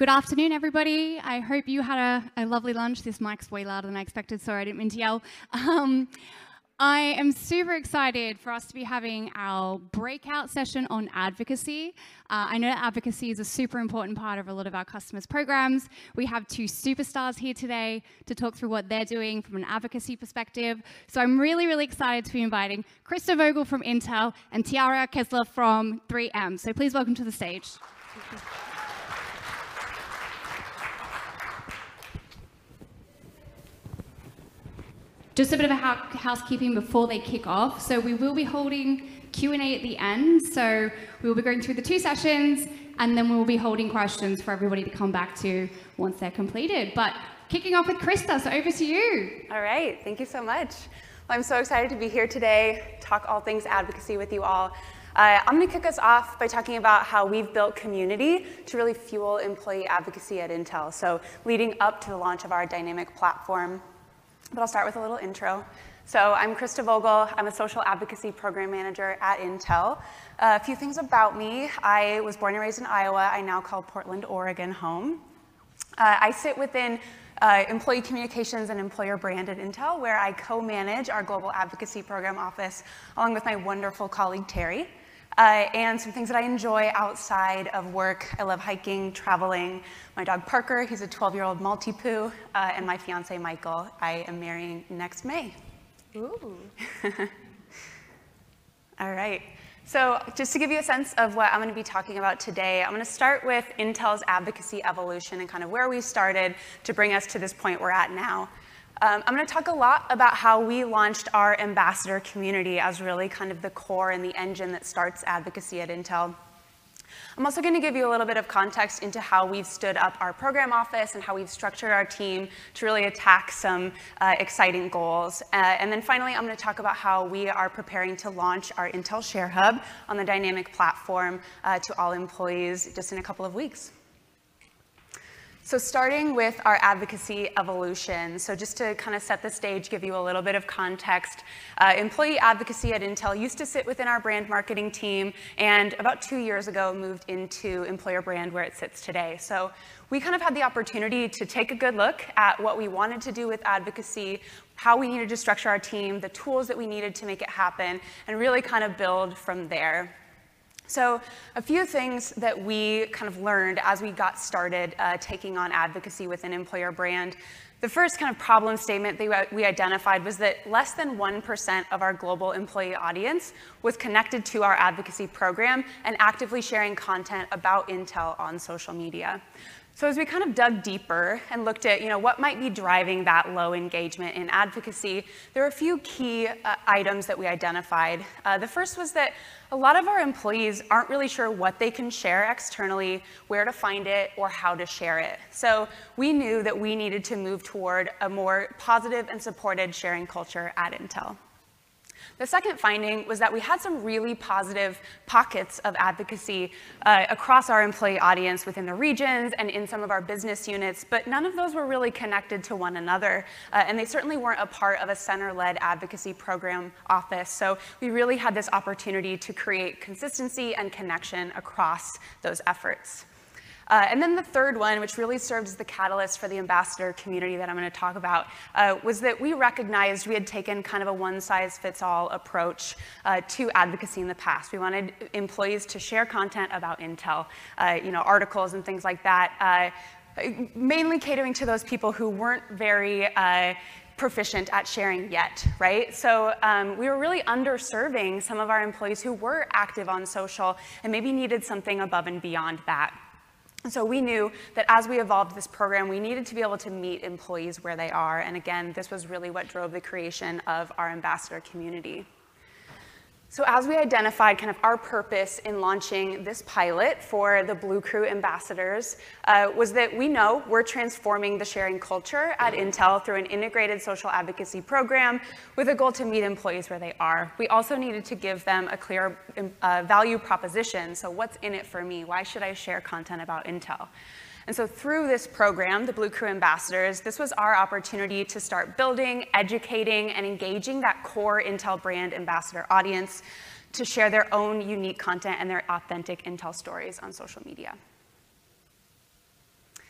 Good afternoon, everybody. I hope you had a lovely lunch. This mic's way louder than I expected. Sorry, I didn't mean to yell. I am super excited for us to be having our breakout session on advocacy. I know that advocacy is a super important part of a lot of our customers' programs. We have two superstars here today to talk through what they're doing from an advocacy perspective. So I'm really, really excited to be inviting Krista Vogel from Intel and Tiara Kessler from 3M. So please welcome to the stage. Just a bit of a housekeeping before they kick off. So we will be holding Q&A at the end. So we will be going through the two sessions, and then we will be holding questions for everybody to come back to once they're completed. But kicking off with Krista, so over to you. All right, thank you so much. Well, I'm so excited to be here today, talk all things advocacy with you all. I'm going to kick us off by talking about how we've built community to really fuel employee advocacy at Intel. So leading up to the launch of our dynamic platform. But I'll start with a little intro. So I'm Krista Vogel. I'm a social advocacy program manager at Intel. A few things about me. I was born and raised in Iowa. I now call Portland, Oregon home. I sit within employee communications and employer brand at Intel, where I co-manage our global advocacy program office, along with my wonderful colleague, Terry. And some things that I enjoy outside of work. I love hiking, traveling. My dog Parker, he's a 12-year-old Maltipoo, and my fiance Michael, I am marrying next May. Ooh. All right. So just to give you a sense of what I'm going to be talking about today, I'm going to start with Intel's advocacy evolution and kind of where we started to bring us to this point we're at now. I'm going to talk a lot about how we launched our ambassador community as really kind of the core and the engine that starts advocacy at Intel. I'm also going to give you a little bit of context into how we've stood up our program office and how we've structured our team to really attack some exciting goals. And then finally, I'm going to talk about how we are preparing to launch our Intel Share Hub on the dynamic platform to all employees just in a couple of weeks. So starting with our advocacy evolution, so just to kind of set the stage, give you a little bit of context, employee advocacy at Intel used to sit within our brand marketing team, and about 2 years ago moved into employer brand where it sits today. So we kind of had the opportunity to take a good look at what we wanted to do with advocacy, how we needed to structure our team, the tools that we needed to make it happen, and really kind of build from there. So a few things that we kind of learned as we got started taking on advocacy within employer brand. The first kind of problem statement that we identified was that less than 1% of our global employee audience was connected to our advocacy program and actively sharing content about Intel on social media. So as we kind of dug deeper and looked at what might be driving that low engagement in advocacy, there are a few key items that we identified. The first was that a lot of our employees aren't really sure what they can share externally, where to find it, or how to share it. So we knew that we needed to move toward a more positive and supported sharing culture at Intel. The second finding was that we had some really positive pockets of advocacy across our employee audience within the regions and in some of our business units, but none of those were really connected to one another, and they certainly weren't a part of a center-led advocacy program office. So we really had this opportunity to create consistency and connection across those efforts. And then the third one, which really served as the catalyst for the ambassador community that I'm going to talk about, was that we recognized we had taken kind of a one-size-fits-all approach to advocacy in the past. We wanted employees to share content about Intel, articles and things like that, mainly catering to those people who weren't very proficient at sharing yet, right? So we were really underserving some of our employees who were active on social and maybe needed something above and beyond that. So we knew that as we evolved this program, we needed to be able to meet employees where they are. And again, this was really what drove the creation of our ambassador community. So as we identified kind of our purpose in launching this pilot for the Blue Crew ambassadors was that we know we're transforming the sharing culture at Intel through an integrated social advocacy program with a goal to meet employees where they are. We also needed to give them a clear value proposition. So what's in it for me? Why should I share content about Intel? And so through this program, the Blue Crew Ambassadors, this was our opportunity to start building, educating, and engaging that core Intel brand ambassador audience to share their own unique content and their authentic Intel stories on social media.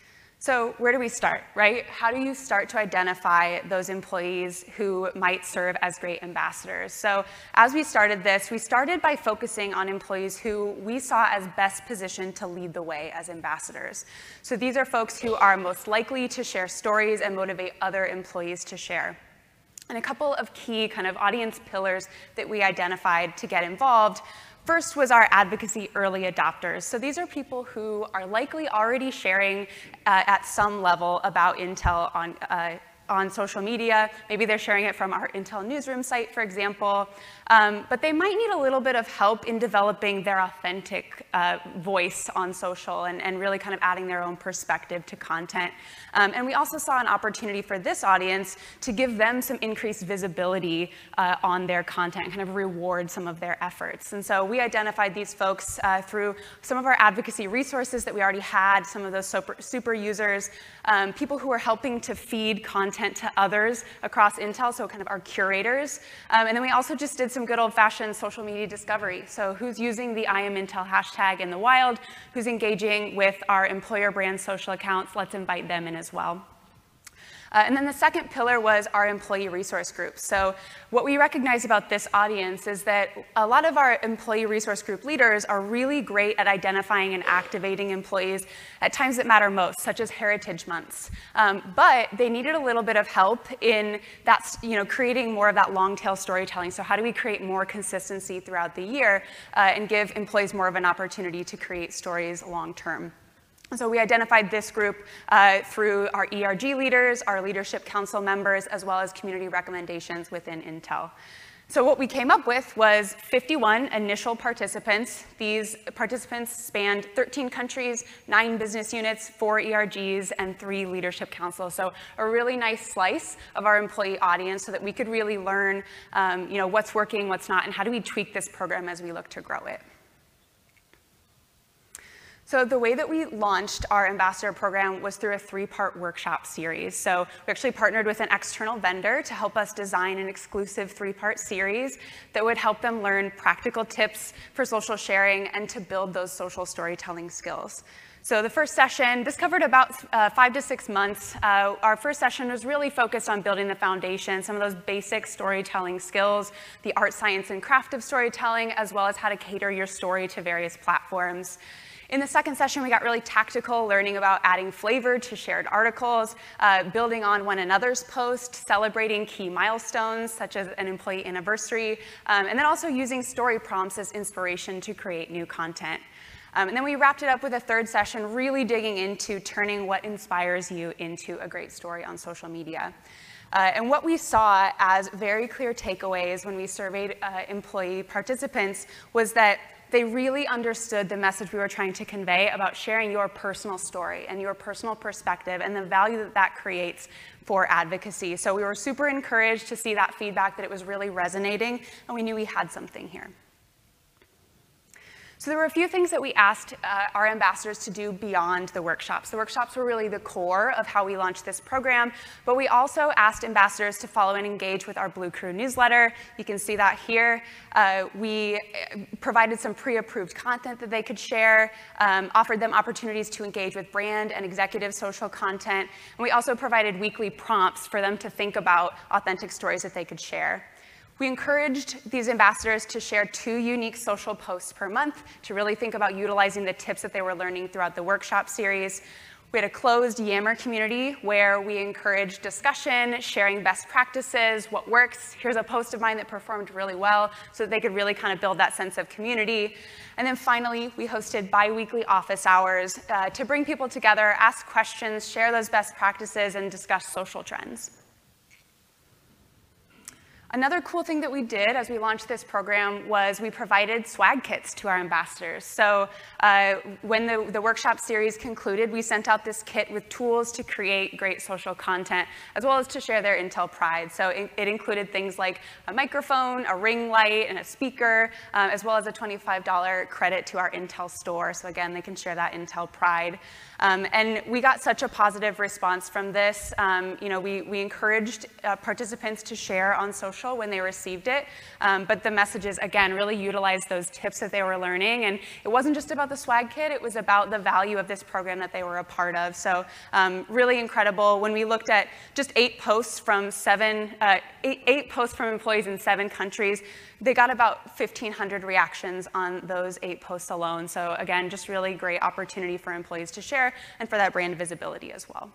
So where do we start, right? How do you start to identify those employees who might serve as great ambassadors? So as we started this, we started by focusing on employees who we saw as best positioned to lead the way as ambassadors. So these are folks who are most likely to share stories and motivate other employees to share. And a couple of key kind of audience pillars that we identified to get involved. First was our advocacy early adopters. So these are people who are likely already sharing at some level about Intel on social media. Maybe they're sharing it from our Intel newsroom site, for example. But they might need a little bit of help in developing their authentic voice on social and really kind of adding their own perspective to content. And we also saw an opportunity for this audience to give them some increased visibility on their content, kind of reward some of their efforts. And so we identified these folks through some of our advocacy resources that we already had, some of those super users, people who are helping to feed content to others across Intel, so kind of our curators. And then we also just did some good old-fashioned social media discovery. So who's using the I am Intel hashtag in the wild, who's engaging with our employer brand social accounts, let's invite them in as well. And then the second pillar was our employee resource groups. So what we recognize about this audience is that a lot of our employee resource group leaders are really great at identifying and activating employees at times that matter most, such as Heritage Months. But they needed a little bit of help in that, creating more of that long tail storytelling. So how do we create more consistency throughout the year and give employees more of an opportunity to create stories long term? So we identified this group through our ERG leaders, our leadership council members, as well as community recommendations within Intel. So what we came up with was 51 initial participants. These participants spanned 13 countries, 9 business units, 4 ERGs, and 3 leadership councils. So a really nice slice of our employee audience so that we could really learn what's working, what's not, and how do we tweak this program as we look to grow it. So the way that we launched our ambassador program was through a 3-part workshop series. So we actually partnered with an external vendor to help us design an exclusive 3-part series that would help them learn practical tips for social sharing and to build those social storytelling skills. So the first session, this covered about 5 to 6 months. Our first session was really focused on building the foundation, some of those basic storytelling skills, the art, science, and craft of storytelling, as well as how to cater your story to various platforms. In the second session, we got really tactical, learning about adding flavor to shared articles, building on one another's posts, celebrating key milestones, such as an employee anniversary, and then also using story prompts as inspiration to create new content. And then we wrapped it up with a third session, really digging into turning what inspires you into a great story on social media. And what we saw as very clear takeaways when we surveyed employee participants was that they really understood the message we were trying to convey about sharing your personal story and your personal perspective and the value that that creates for advocacy. So we were super encouraged to see that feedback, that it was really resonating, and we knew we had something here. So there were a few things that we asked our ambassadors to do beyond the workshops. The workshops were really the core of how we launched this program, but we also asked ambassadors to follow and engage with our Blue Crew newsletter. You can see that here. We provided some pre-approved content that they could share, offered them opportunities to engage with brand and executive social content, and we also provided weekly prompts for them to think about authentic stories that they could share. We encouraged these ambassadors to share 2 unique social posts per month to really think about utilizing the tips that they were learning throughout the workshop series. We had a closed Yammer community where we encouraged discussion, sharing best practices, what works. Here's a post of mine that performed really well, so that they could really kind of build that sense of community. And then finally, we hosted bi-weekly office hours to bring people together, ask questions, share those best practices, and discuss social trends. Another cool thing that we did as we launched this program was we provided swag kits to our ambassadors. So when the workshop series concluded, we sent out this kit with tools to create great social content, as well as to share their Intel pride. So it included things like a microphone, a ring light, and a speaker, as well as a $25 credit to our Intel store. So again, they can share that Intel pride. And we got such a positive response from this. We encouraged participants to share on social social when they received it. But the messages, again, really utilized those tips that they were learning. And it wasn't just about the swag kit, it was about the value of this program that they were a part of. So really incredible. When we looked at just 8 posts from eight posts from employees in 7 countries, they got about 1,500 reactions on those 8 posts alone. So again, just really great opportunity for employees to share and for that brand visibility as well.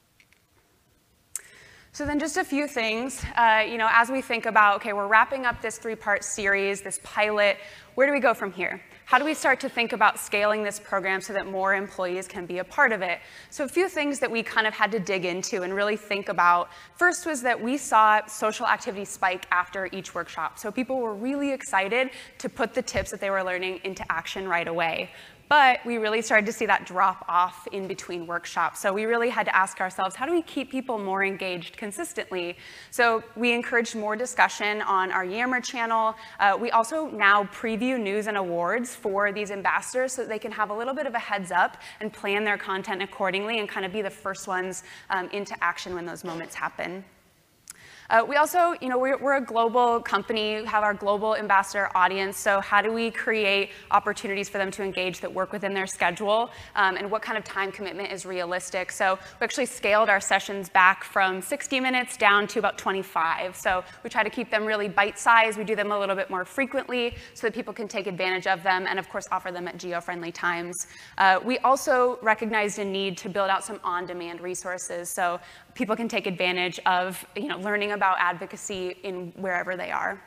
So then just a few things, as we think about, okay, we're wrapping up this 3-part series, this pilot, where do we go from here? How do we start to think about scaling this program so that more employees can be a part of it? So a few things that we kind of had to dig into and really think about. First was that we saw social activity spike after each workshop. So people were really excited to put the tips that they were learning into action right away. But we really started to see that drop off in between workshops. So we really had to ask ourselves, how do we keep people more engaged consistently? So we encouraged more discussion on our Yammer channel. We also now preview news and awards for these ambassadors so that they can have a little bit of a heads up and plan their content accordingly and kind of be the first ones into action when those moments happen. We also, we're a global company, have our global ambassador audience, so how do we create opportunities for them to engage that work within their schedule, and what kind of time commitment is realistic? So we actually scaled our sessions back from 60 minutes down to about 25. So we try to keep them really bite-sized. We do them a little bit more frequently so that people can take advantage of them, and of course offer them at geo-friendly times. We also recognized a need to build out some on-demand resources so people can take advantage of learning about advocacy in wherever they are.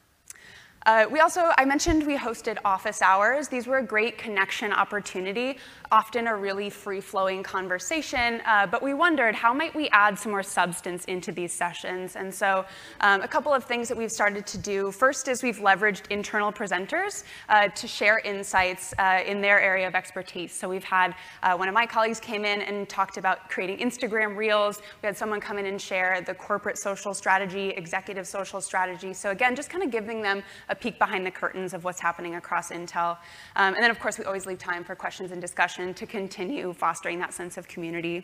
I mentioned we hosted office hours. These were a great connection opportunity, often a really free-flowing conversation, but we wondered how might we add some more substance into these sessions. And so a couple of things that we've started to do. First is we've leveraged internal presenters to share insights in their area of expertise. So we've had one of my colleagues came in and talked about creating Instagram Reels. We had someone come in and share the corporate social strategy, executive social strategy. So again, just kind of giving them a peek behind the curtains of what's happening across Intel. And then, of course, we always leave time for questions and discussion to continue fostering that sense of community.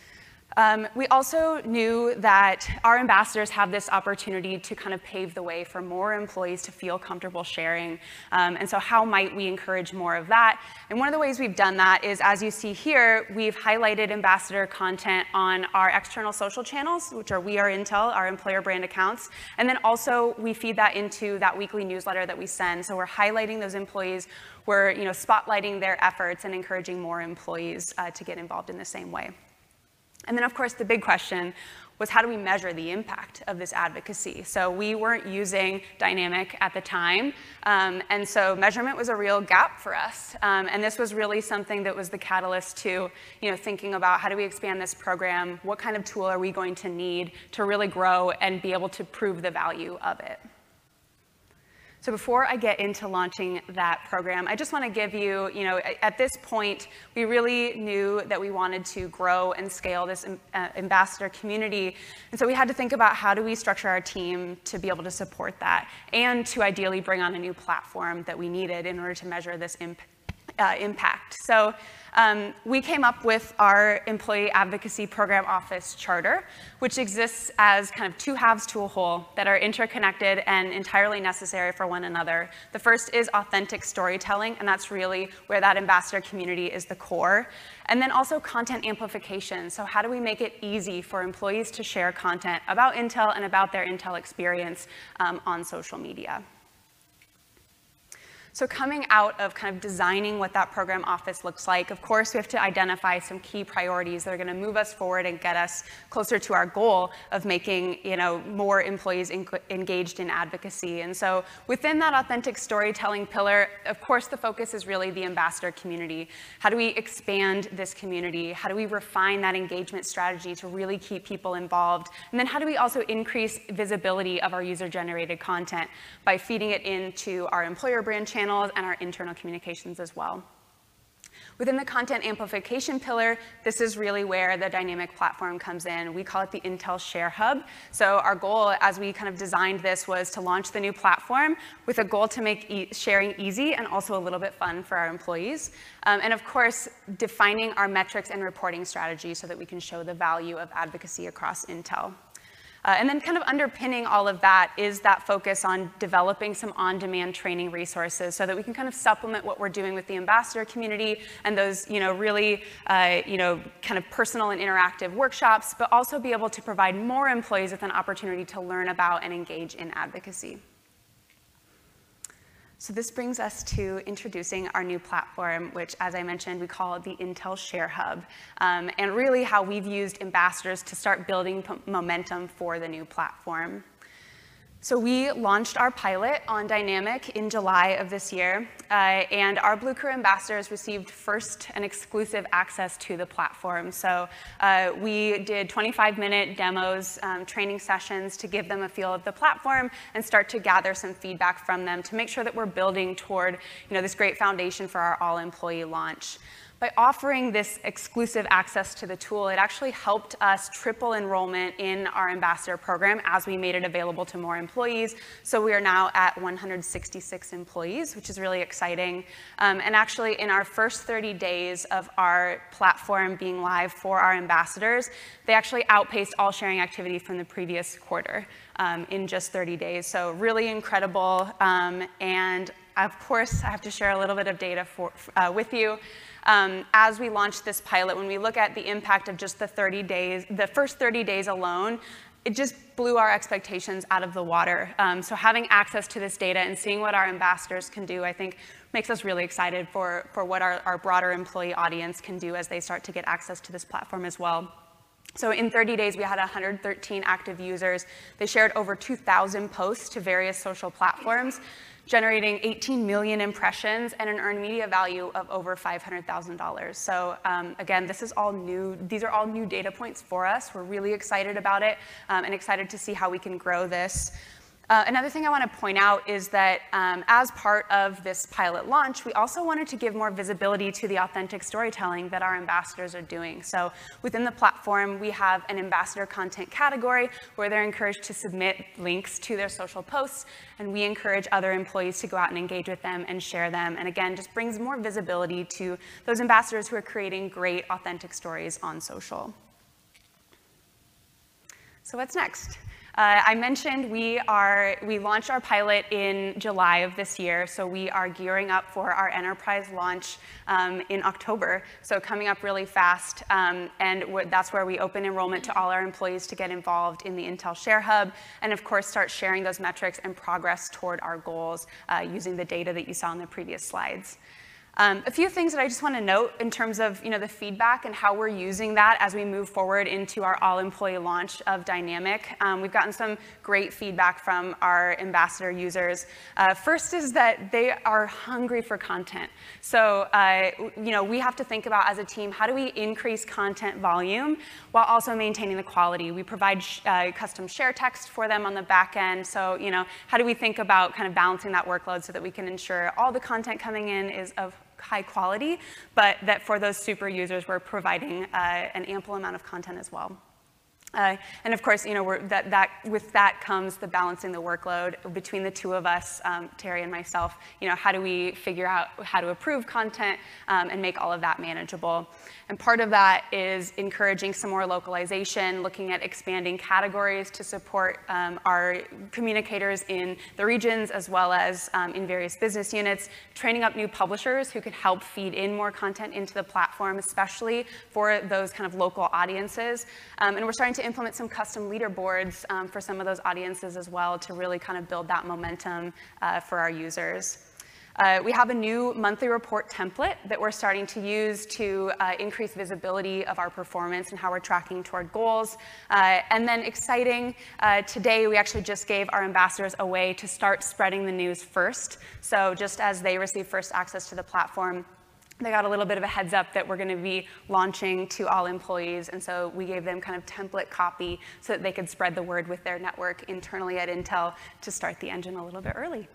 We also knew that our ambassadors have this opportunity to kind of pave the way for more employees to feel comfortable sharing. And so how might we encourage more of that? And one of the ways we've done that is, as you see here, we've highlighted ambassador content on our external social channels, which are We Are Intel, our employer brand accounts. And then also we feed that into that weekly newsletter that we send. So we're highlighting those employees. We're spotlighting their efforts and encouraging more employees to get involved in the same way. And then, of course, the big question was how do we measure the impact of this advocacy? So we weren't using Dynamic at the time, and so measurement was a real gap for us. And this was really something that was the catalyst to thinking about how do we expand this program, what kind of tool are we going to need to really grow and be able to prove the value of it. So before I get into launching that program, I just want to give you, at this point, we really knew that we wanted to grow and scale this ambassador community. And so we had to think about how do we structure our team to be able to support that and to ideally bring on a new platform that we needed in order to measure this impact. So we came up with our Employee Advocacy Program Office Charter, which exists as kind of 2 halves to a whole that are interconnected and entirely necessary for one another. The first is authentic storytelling, and that's really where that ambassador community is the core. And then also content amplification. So how do we make it easy for employees to share content about Intel and about their Intel experience on social media? So coming out of kind of designing what that program office looks like, of course, we have to identify some key priorities that are going to move us forward and get us closer to our goal of making more employees engaged in advocacy. And so within that authentic storytelling pillar, of course, the focus is really the ambassador community. How do we expand this community? How do we refine that engagement strategy to really keep people involved? And then how do we also increase visibility of our user-generated content by feeding it into our employer brand channel and our internal communications as well. Within the content amplification pillar, this is really where the Dynamic platform comes in. We call it the Intel Share Hub. So our goal as we kind of designed this was to launch the new platform with a goal to make sharing easy and also a little bit fun for our employees. And of course, defining our metrics and reporting strategy so that we can show the value of advocacy across Intel. And then kind of underpinning all of that is that focus on developing some on-demand training resources so that we can kind of supplement what we're doing with the ambassador community and those really kind of personal and interactive workshops, but also be able to provide more employees with an opportunity to learn about and engage in advocacy. So this brings us to introducing our new platform, which, as I mentioned, we call the Intel Share Hub, and really how we've used ambassadors to start building momentum for the new platform. So we launched our pilot on Dynamic in July of this year, and our Blue Crew ambassadors received first and exclusive access to the platform. So we did 25-minute demos, training sessions to give them a feel of the platform and start to gather some feedback from them to make sure that we're building toward this great foundation for our all-employee launch. By offering this exclusive access to the tool, it actually helped us triple enrollment in our ambassador program as we made it available to more employees. So we are now at 166 employees, which is really exciting. And actually, in our first 30 days of our platform being live for our ambassadors, they actually outpaced all sharing activity from the previous quarter in just 30 days. So really incredible. And of course, I have to share a little bit of data with you. As we launched this pilot, when we look at the impact of just the first 30 days alone, it just blew our expectations out of the water. So having access to this data and seeing what our ambassadors can do, I think, makes us really excited for what our broader employee audience can do as they start to get access to this platform as well. So in 30 days, we had 113 active users. They shared over 2,000 posts to various social platforms, generating 18 million impressions and an earned media value of over $500,000. So again, this is all new. These are all new data points for us. We're really excited about it and excited to see how we can grow this. Another thing I want to point out is that as part of this pilot launch, we also wanted to give more visibility to the authentic storytelling that our ambassadors are doing. So within the platform, we have an ambassador content category where they're encouraged to submit links to their social posts, and we encourage other employees to go out and engage with them and share them. And again, just brings more visibility to those ambassadors who are creating great authentic stories on social. So what's next? I mentioned we launched our pilot in July of this year, so we are gearing up for our enterprise launch in October, so coming up really fast, and that's where we open enrollment to all our employees to get involved in the Intel Share Hub, and of course start sharing those metrics and progress toward our goals using the data that you saw in the previous slides. A few things that I just want to note in terms of the feedback and how we're using that as we move forward into our all-employee launch of Dynamic. We've gotten some great feedback from our ambassador users. First is that they are hungry for content. So we have to think about as a team, how do we increase content volume while also maintaining the quality? We provide custom share text for them on the back end. So how do we think about kind of balancing that workload so that we can ensure all the content coming in is of high quality, but that for those super users, we're providing an ample amount of content as well. And of course, with that comes the balancing the workload between the two of us, Terry and myself. How do we figure out how to approve content and make all of that manageable? And part of that is encouraging some more localization, looking at expanding categories to support our communicators in the regions as well as in various business units, training up new publishers who can help feed in more content into the platform, especially for those kind of local audiences. And we're starting to implement some custom leaderboards for some of those audiences as well to really kind of build that momentum for our users. We have a new monthly report template that we're starting to use to increase visibility of our performance and how we're tracking toward goals. And then exciting, today we actually just gave our ambassadors a way to start spreading the news first. So just as they receive first access to the platform, they got a little bit of a heads up that we're going to be launching to all employees. And so we gave them kind of template copy so that they could spread the word with their network internally at Intel to start the engine a little bit early.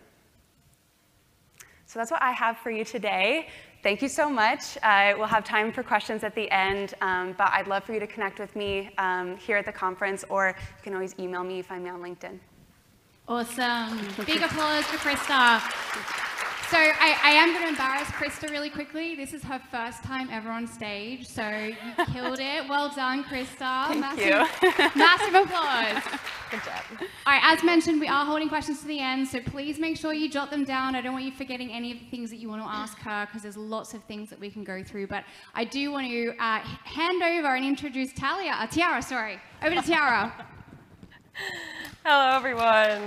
So that's what I have for you today. Thank you so much. We'll have time for questions at the end, but I'd love for you to connect with me here at the conference, or you can always email me if I'm on LinkedIn. Awesome. Big applause for Krista. So I am going to embarrass Krista really quickly. This is her first time ever on stage, so you killed it. Well done, Krista. Thank you. Massive applause. Good job. All right, as mentioned, we are holding questions to the end, so please make sure you jot them down. I don't want you forgetting any of the things that you want to ask her, because there's lots of things that we can go through. But I do want to hand over and introduce Tiara, sorry. Over to Tiara. Hello, everyone.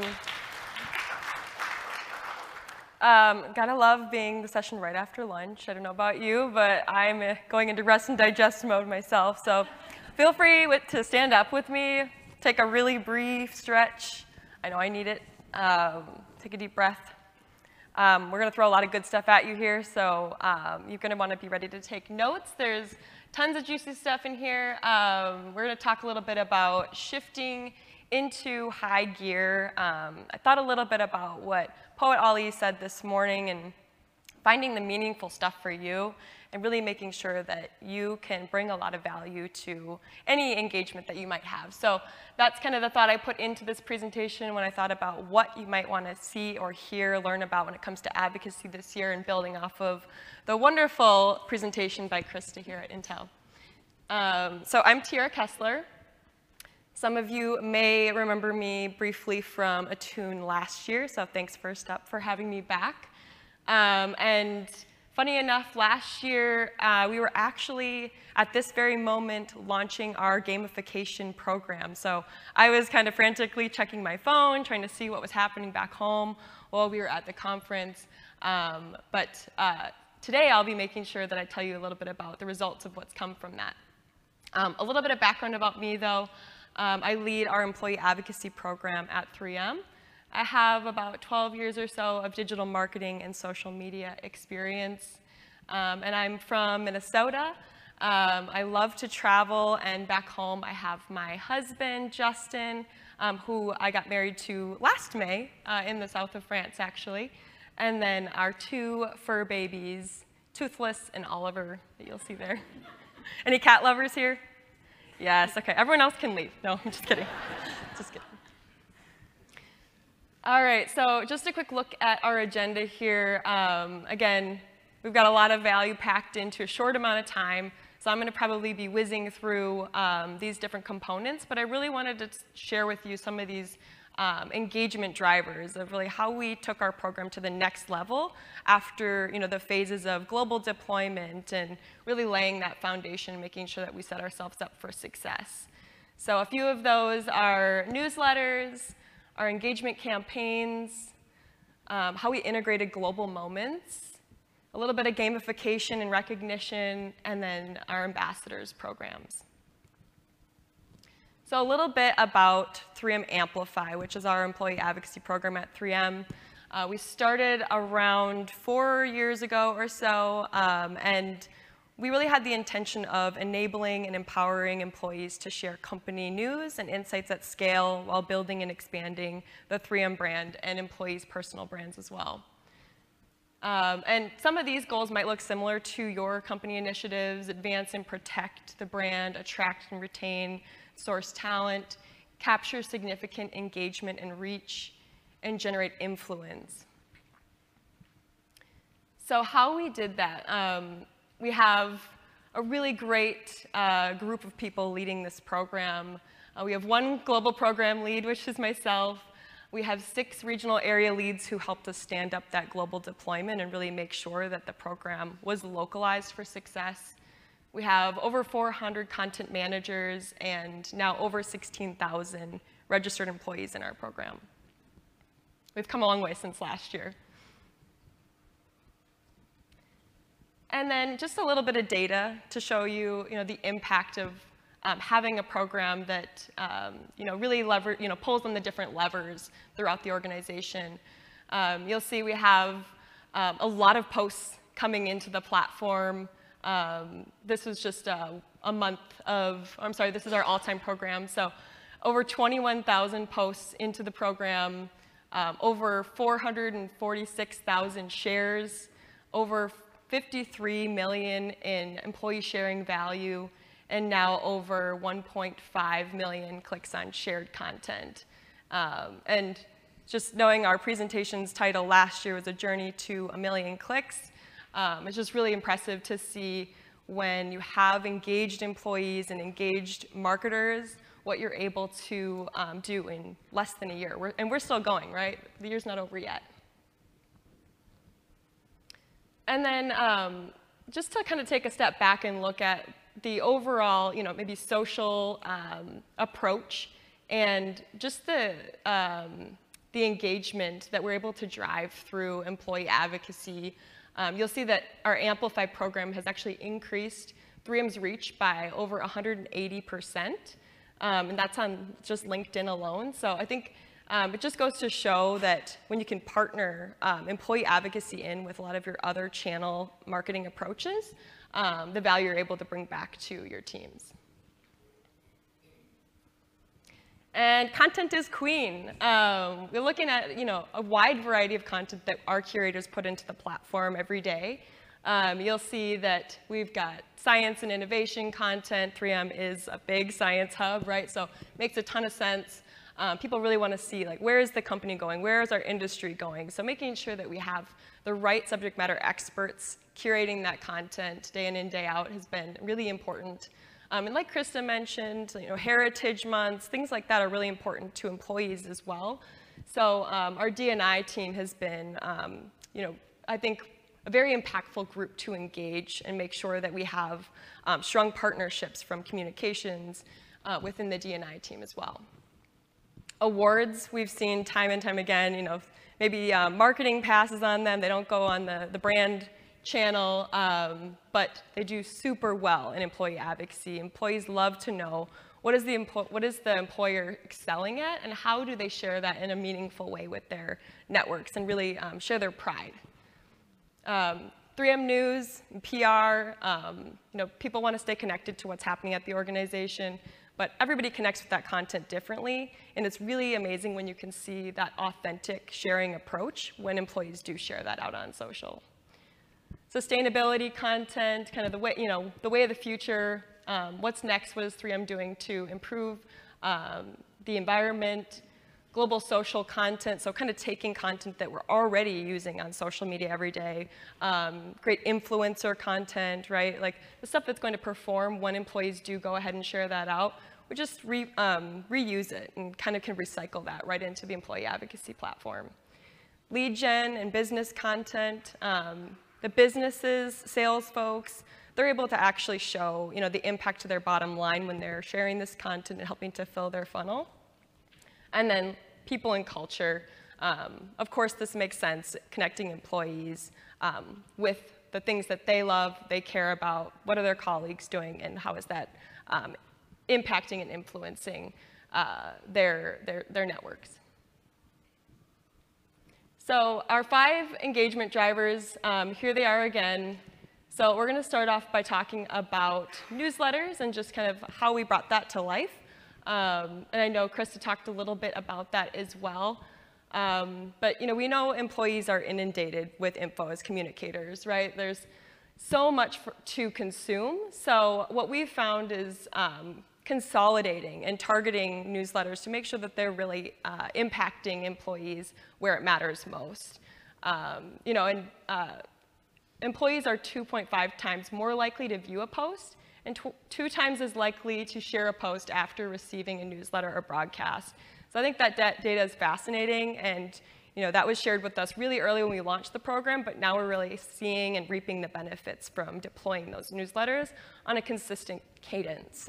Gotta love being the session right after lunch. I don't know about you, but I'm going into rest and digest mode myself. So feel free to stand up with me, take a really brief stretch. I know I need it. Take a deep breath. We're gonna throw a lot of good stuff at you here, so you're gonna wanna be ready to take notes. There's tons of juicy stuff in here. We're gonna talk a little bit about shifting into high gear. I thought a little bit about what Poet Ali said this morning and finding the meaningful stuff for you and really making sure that you can bring a lot of value to any engagement that you might have. So that's kind of the thought I put into this presentation when I thought about what you might want to see or hear, learn about when it comes to advocacy this year, and building off of the wonderful presentation by Krista here at Intel. So I'm Tiara Kessler. Some of you may remember me briefly from Attune last year, so thanks first up for having me back. And funny enough, last year we were actually at this very moment launching our gamification program. So I was kind of frantically checking my phone, trying to see what was happening back home while we were at the conference. But today I'll be making sure that I tell you a little bit about the results of what's come from that. A little bit of background about me, though. I lead our employee advocacy program at 3M. I have about 12 years or so of digital marketing and social media experience. And I'm from Minnesota. I love to travel, and back home I have my husband, Justin, who I got married to last May in the south of France, actually. And then our two fur babies, Toothless and Oliver, that you'll see there. Any cat lovers here? Yes, okay, everyone else can leave. No, I'm just kidding. Just kidding. All right, so just a quick look at our agenda here. Again, we've got a lot of value packed into a short amount of time, so I'm gonna probably be whizzing through these different components, but I really wanted to share with you some of these engagement drivers of really how we took our program to the next level after the phases of global deployment and really laying that foundation, making sure that we set ourselves up for success. So a few of those are newsletters, our engagement campaigns, how we integrated global moments, a little bit of gamification and recognition, and then our ambassadors programs. So a little bit about 3M Amplify, which is our employee advocacy program at 3M. We started around 4 years ago or so, and we really had the intention of enabling and empowering employees to share company news and insights at scale while building and expanding the 3M brand and employees' personal brands as well. And some of these goals might look similar to your company initiatives: advance and protect the brand, attract and retain source talent, capture significant engagement and reach, and generate influence. So how we did that, we have a really great group of people leading this program. We have one global program lead, which is myself. We have 6 regional area leads who helped us stand up that global deployment and really make sure that the program was localized for success. We have over 400 content managers and now over 16,000 registered employees in our program. We've come a long way since last year. And then just a little bit of data to show you, the impact of having a program that really pulls on the different levers throughout the organization. You'll see we have a lot of posts coming into the platform. This was just a month of, this is our all-time program. So over 21,000 posts into the program, over 446,000 shares, over 53 million in employee sharing value, and now over 1.5 million clicks on shared content. And just knowing our presentation's title last year was A Journey to a Million Clicks, it's just really impressive to see when you have engaged employees and engaged marketers, what you're able to do in less than a year. And we're still going, right? The year's not over yet. And then just to kind of take a step back and look at the overall, maybe social approach and just the engagement that we're able to drive through employee advocacy. You'll see that our Amplify program has actually increased 3M's reach by over 180%, and that's on just LinkedIn alone. So I think it just goes to show that when you can partner employee advocacy in with a lot of your other channel marketing approaches, the value you're able to bring back to your teams. And content is queen. We're looking at a wide variety of content that our curators put into the platform every day. You'll see that we've got science and innovation content. 3M is a big science hub, right? So it makes a ton of sense. People really want to see, like, where is the company going? Where is our industry going? So making sure that we have the right subject matter experts curating that content day in and day out has been really important. And like Krista mentioned, heritage months, things like that are really important to employees as well. So our D&I team has been, I think, a very impactful group to engage and make sure that we have strong partnerships from communications within the D&I team as well. Awards, we've seen time and time again, maybe marketing passes on them. They don't go on the brand channel, but they do super well in employee advocacy. Employees love to know what is the employer excelling at, and how do they share that in a meaningful way with their networks and really share their pride. 3M News, PR, people want to stay connected to what's happening at the organization, but everybody connects with that content differently, and it's really amazing when you can see that authentic sharing approach when employees do share that out on social. Sustainability content, kind of the way of the future. What's next? What is 3M doing to improve the environment? Global social content, so kind of taking content that we're already using on social media every day. Great influencer content, right? Like the stuff that's going to perform when employees do go ahead and share that out. We just reuse it and kind of can recycle that right into the employee advocacy platform. Lead gen and business content. The businesses, sales folks, they're able to actually show the impact to their bottom line when they're sharing this content and helping to fill their funnel. And then people and culture. Of course, this makes sense, connecting employees with the things that they love, they care about, what are their colleagues doing, and how is that impacting and influencing their networks. So our 5 engagement drivers, here they are again. So we're going to start off by talking about newsletters and just kind of how we brought that to life. And I know Krista talked a little bit about that as well. But we know employees are inundated with info as communicators, right? There's so much to consume. So what we've found is consolidating and targeting newsletters to make sure that they're really impacting employees where it matters most. Employees are 2.5 times more likely to view a post and 2 times as likely to share a post after receiving a newsletter or broadcast. So I think that data is fascinating, and that was shared with us really early when we launched the program, but now we're really seeing and reaping the benefits from deploying those newsletters on a consistent cadence.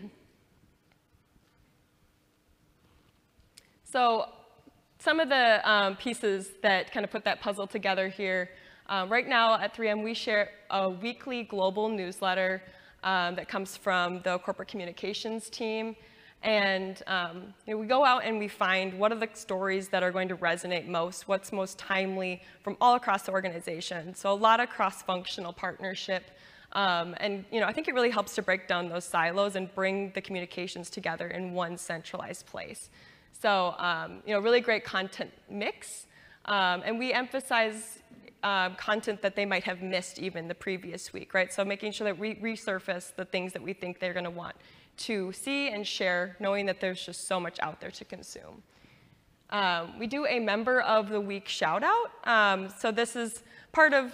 So some of the pieces that kind of put that puzzle together here, right now at 3M we share a weekly global newsletter that comes from the corporate communications team. And we go out and we find what are the stories that are going to resonate most, what's most timely from all across the organization. So a lot of cross-functional partnership. And I think it really helps to break down those silos and bring the communications together in one centralized place. So really great content mix. And we emphasize content that they might have missed even the previous week, right? So making sure that we resurface the things that we think they're going to want to see and share, knowing that there's just so much out there to consume. We do a member of the week shout out. So this is part of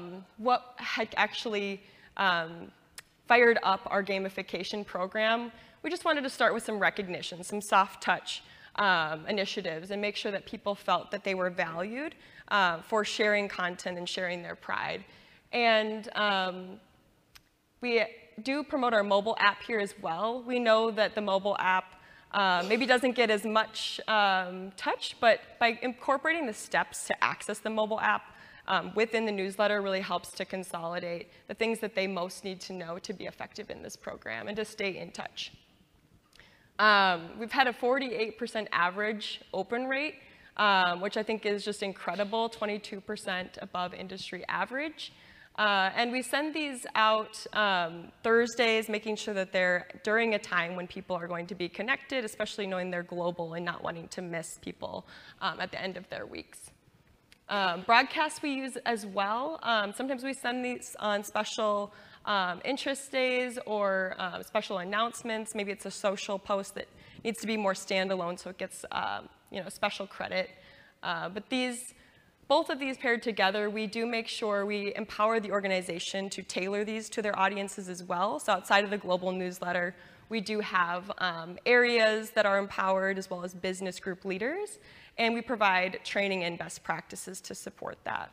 what had actually fired up our gamification program. we just wanted to start with some recognition, some soft touch initiatives, and make sure that people felt that they were valued for sharing content and sharing their pride. And we do promote our mobile app here as well. We know that the mobile app maybe doesn't get as much touch, but by incorporating the steps to access the mobile app within the newsletter really helps to consolidate the things that they most need to know to be effective in this program and to stay in touch. We've had a 48% average open rate, which I think is just incredible, 22% above industry average. And we send these out Thursdays, making sure that they're during a time when people are going to be connected, especially knowing they're global and not wanting to miss people at the end of their weeks. Broadcasts we use as well. Sometimes we send these on special interest days or special announcements. Maybe it's a social post that needs to be more standalone, so it gets special credit. But both of these paired together, we do make sure we empower the organization to tailor these to their audiences as well. So outside of the global newsletter, we do have areas that are empowered as well as business group leaders, and we provide training and best practices to support that.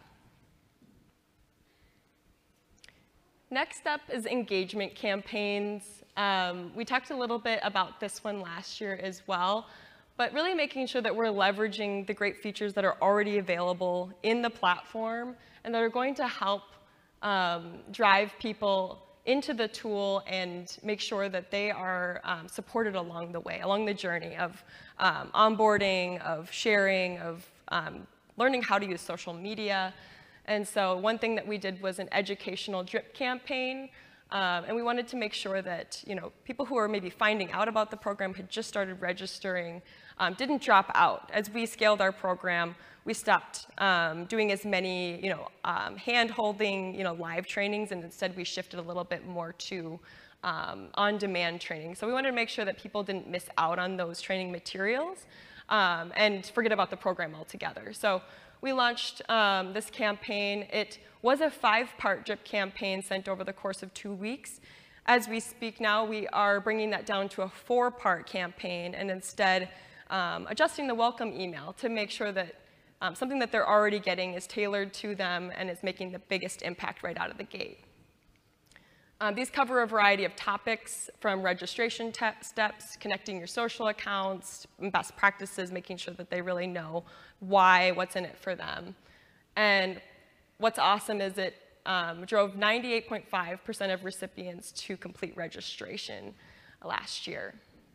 Next up is engagement campaigns. We talked a little bit about this one last year as well, but really making sure that we're leveraging the great features that are already available in the platform and that are going to help drive people into the tool and make sure that they are supported along the way, along the journey of onboarding, of sharing, of learning how to use social media. And so one thing that we did was an educational drip campaign. And we wanted to make sure that people who are maybe finding out about the program had just started registering didn't drop out. As we scaled our program, we stopped doing as many hand-holding live trainings, and instead we shifted a little bit more to on-demand training. So we wanted to make sure that people didn't miss out on those training materials and forget about the program altogether. So we launched this campaign. It was a 5-part drip campaign sent over the course of 2 weeks. As we speak now, we are bringing that down to a 4-part campaign and instead adjusting the welcome email to make sure that something that they're already getting is tailored to them and is making the biggest impact right out of the gate. These cover a variety of topics from registration steps, connecting your social accounts, best practices, making sure that they really know why, what's in it for them. And what's awesome is it drove 98.5% of recipients to complete registration last year.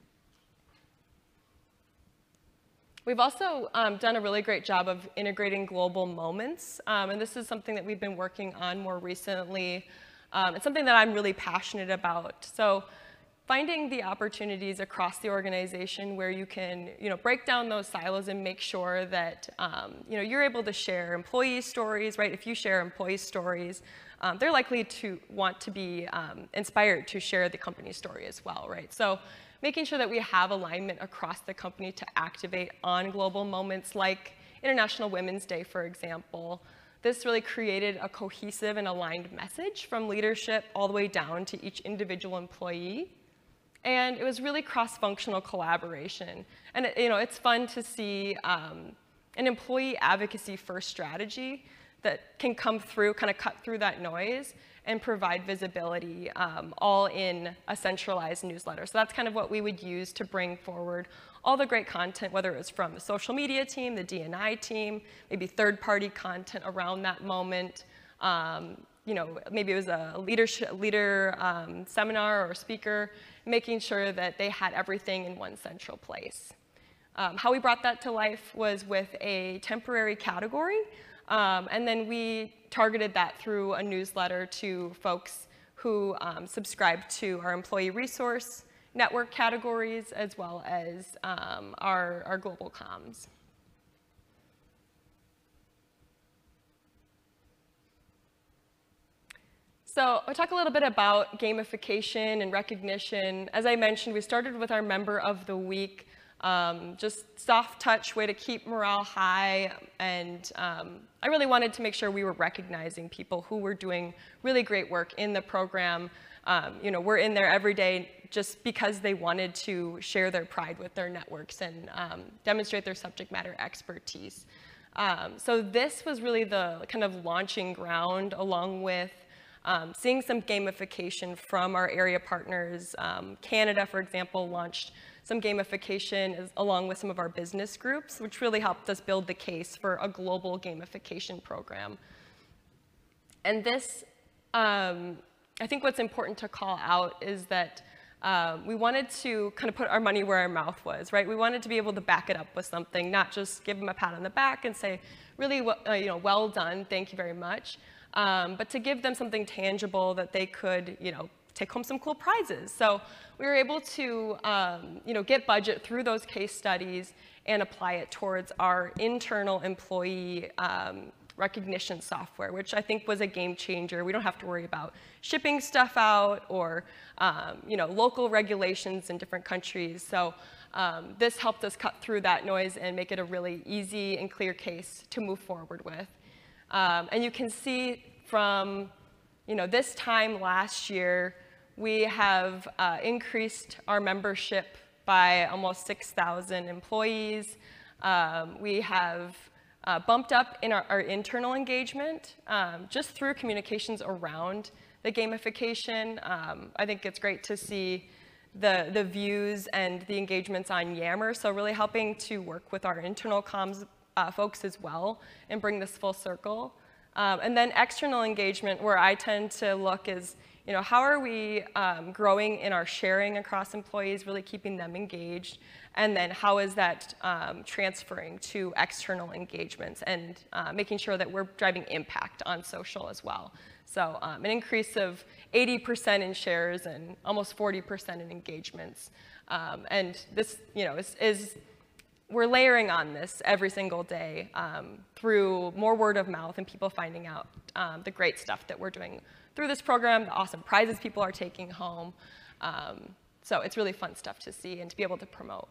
We've also done a really great job of integrating global moments, and this is something that we've been working on more recently. It's something that I'm really passionate about. So finding the opportunities across the organization where you can break down those silos and make sure that you're able to share employee stories, right? If you share employee stories, they're likely to want to be inspired to share the company story as well, right? So making sure that we have alignment across the company to activate on global moments like International Women's Day, for example. This really created a cohesive and aligned message from leadership all the way down to each individual employee. And it was really cross-functional collaboration. And it's fun to see an employee advocacy first strategy that can come through, kind of cut through that noise and provide visibility all in a centralized newsletter. So that's kind of what we would use to bring forward all the great content, whether it was from the social media team, the D&I team, maybe third-party content around that moment. Maybe it was a leader seminar or speaker, making sure that they had everything in one central place. How we brought that to life was with a temporary category, and then we targeted that through a newsletter to folks who subscribe to our employee resource network categories as well as our global comms. So I'll talk a little bit about gamification and recognition. As I mentioned, we started with our Member of the Week just soft touch way to keep morale high. And I really wanted to make sure we were recognizing people who were doing really great work in the program. We're in there every day just because they wanted to share their pride with their networks and demonstrate their subject matter expertise. So this was really the kind of launching ground, along with seeing some gamification from our area partners. Canada, for example, launched some gamification along with some of our business groups, which really helped us build the case for a global gamification program. And this, I think what's important to call out is that we wanted to kind of put our money where our mouth was, right? We wanted to be able to back it up with something, not just give them a pat on the back and say, really, well done, thank you very much, but to give them something tangible that they could, take home some cool prizes. So we were able to, get budget through those case studies and apply it towards our internal employee recognition software, which I think was a game changer. We don't have to worry about shipping stuff out or, local regulations in different countries. So this helped us cut through that noise and make it a really easy and clear case to move forward with. And you can see from, this time last year, we have increased our membership by almost 6,000 employees. We have bumped up in our internal engagement just through communications around the gamification. I think it's great to see the views and the engagements on Yammer, so really helping to work with our internal comms folks as well and bring this full circle. And then external engagement, where I tend to look is, how are we growing in our sharing across employees, really keeping them engaged, and then how is that transferring to external engagements and making sure that we're driving impact on social as well. So an increase of 80% in shares and almost 40% in engagements. And this, we're layering on this every single day through more word of mouth and people finding out the great stuff that we're doing through this program, the awesome prizes people are taking home. So it's really fun stuff to see and to be able to promote.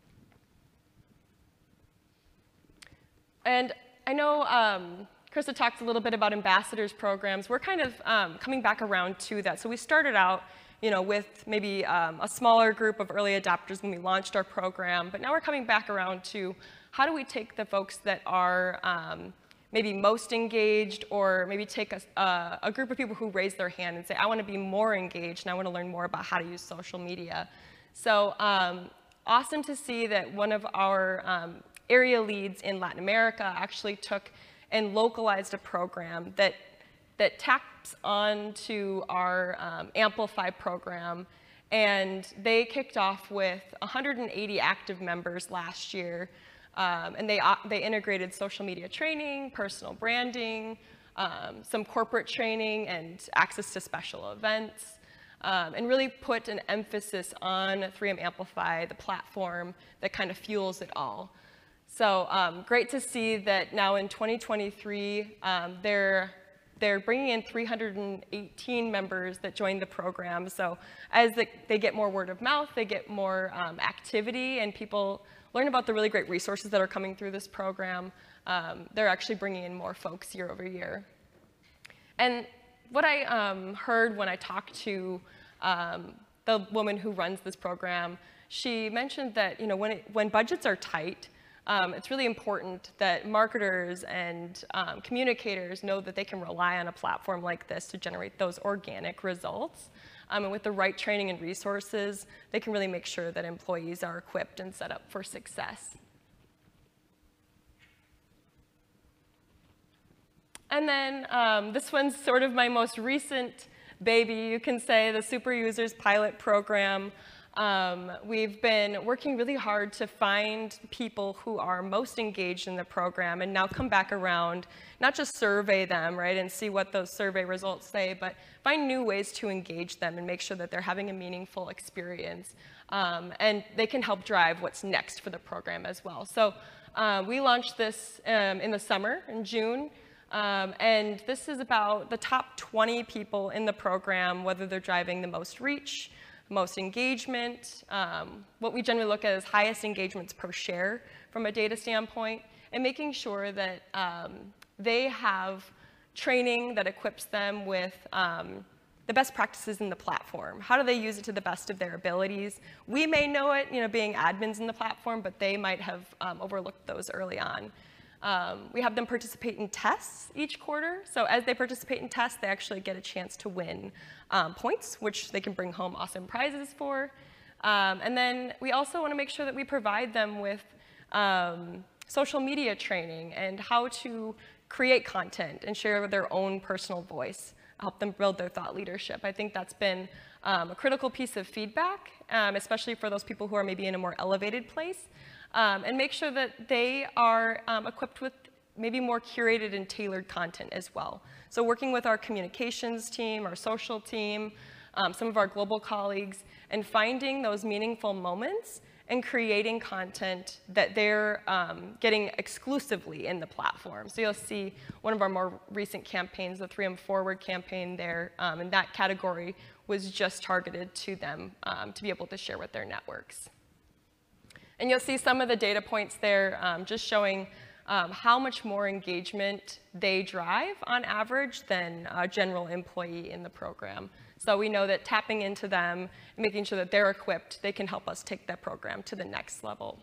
And I know Krista talked a little bit about ambassadors programs. We're kind of coming back around to that. So we started out with maybe a smaller group of early adopters when we launched our program, but now we're coming back around to how do we take the folks that are maybe most engaged, or maybe take a group of people who raise their hand and say, I want to be more engaged and I want to learn more about how to use social media. So awesome to see that one of our area leads in Latin America actually took and localized a program that taps onto our Amplify program. And they kicked off with 180 active members last year. And they integrated social media training, personal branding, some corporate training, and access to special events, and really put an emphasis on 3M Amplify, the platform that kind of fuels it all. So great to see that now in 2023, they're bringing in 318 members that joined the program. So as they get more word of mouth, they get more activity, and people learn about the really great resources that are coming through this program. They're actually bringing in more folks year over year. And what I heard when I talked to the woman who runs this program, she mentioned that when budgets are tight, it's really important that marketers and communicators know that they can rely on a platform like this to generate those organic results. And with the right training and resources, they can really make sure that employees are equipped and set up for success. And then this one's sort of my most recent baby, you can say, the Super Users Pilot Program. We've been working really hard to find people who are most engaged in the program and now come back around, not just survey them, right, and see what those survey results say, but find new ways to engage them and make sure that they're having a meaningful experience. And they can help drive what's next for the program as well. So we launched this in the summer, in June. And this is about the top 20 people in the program, whether they're driving the most reach, most engagement. What we generally look at is highest engagements per share from a data standpoint, and making sure that they have training that equips them with the best practices in the platform. How do they use it to the best of their abilities? We may know it, being admins in the platform, but they might have overlooked those early on. We have them participate in tests each quarter. So as they participate in tests, they actually get a chance to win points, which they can bring home awesome prizes for. And then we also want to make sure that we provide them with social media training and how to create content and share their own personal voice, help them build their thought leadership. I think that's been a critical piece of feedback, especially for those people who are maybe in a more elevated place, and make sure that they are equipped with maybe more curated and tailored content as well. So working with our communications team, our social team, some of our global colleagues, and finding those meaningful moments and creating content that they're getting exclusively in the platform. So you'll see one of our more recent campaigns, the 3M Forward campaign there, in that category was just targeted to them to be able to share with their networks. And you'll see some of the data points there just showing how much more engagement they drive on average than a general employee in the program. So we know that tapping into them and making sure that they're equipped, they can help us take that program to the next level.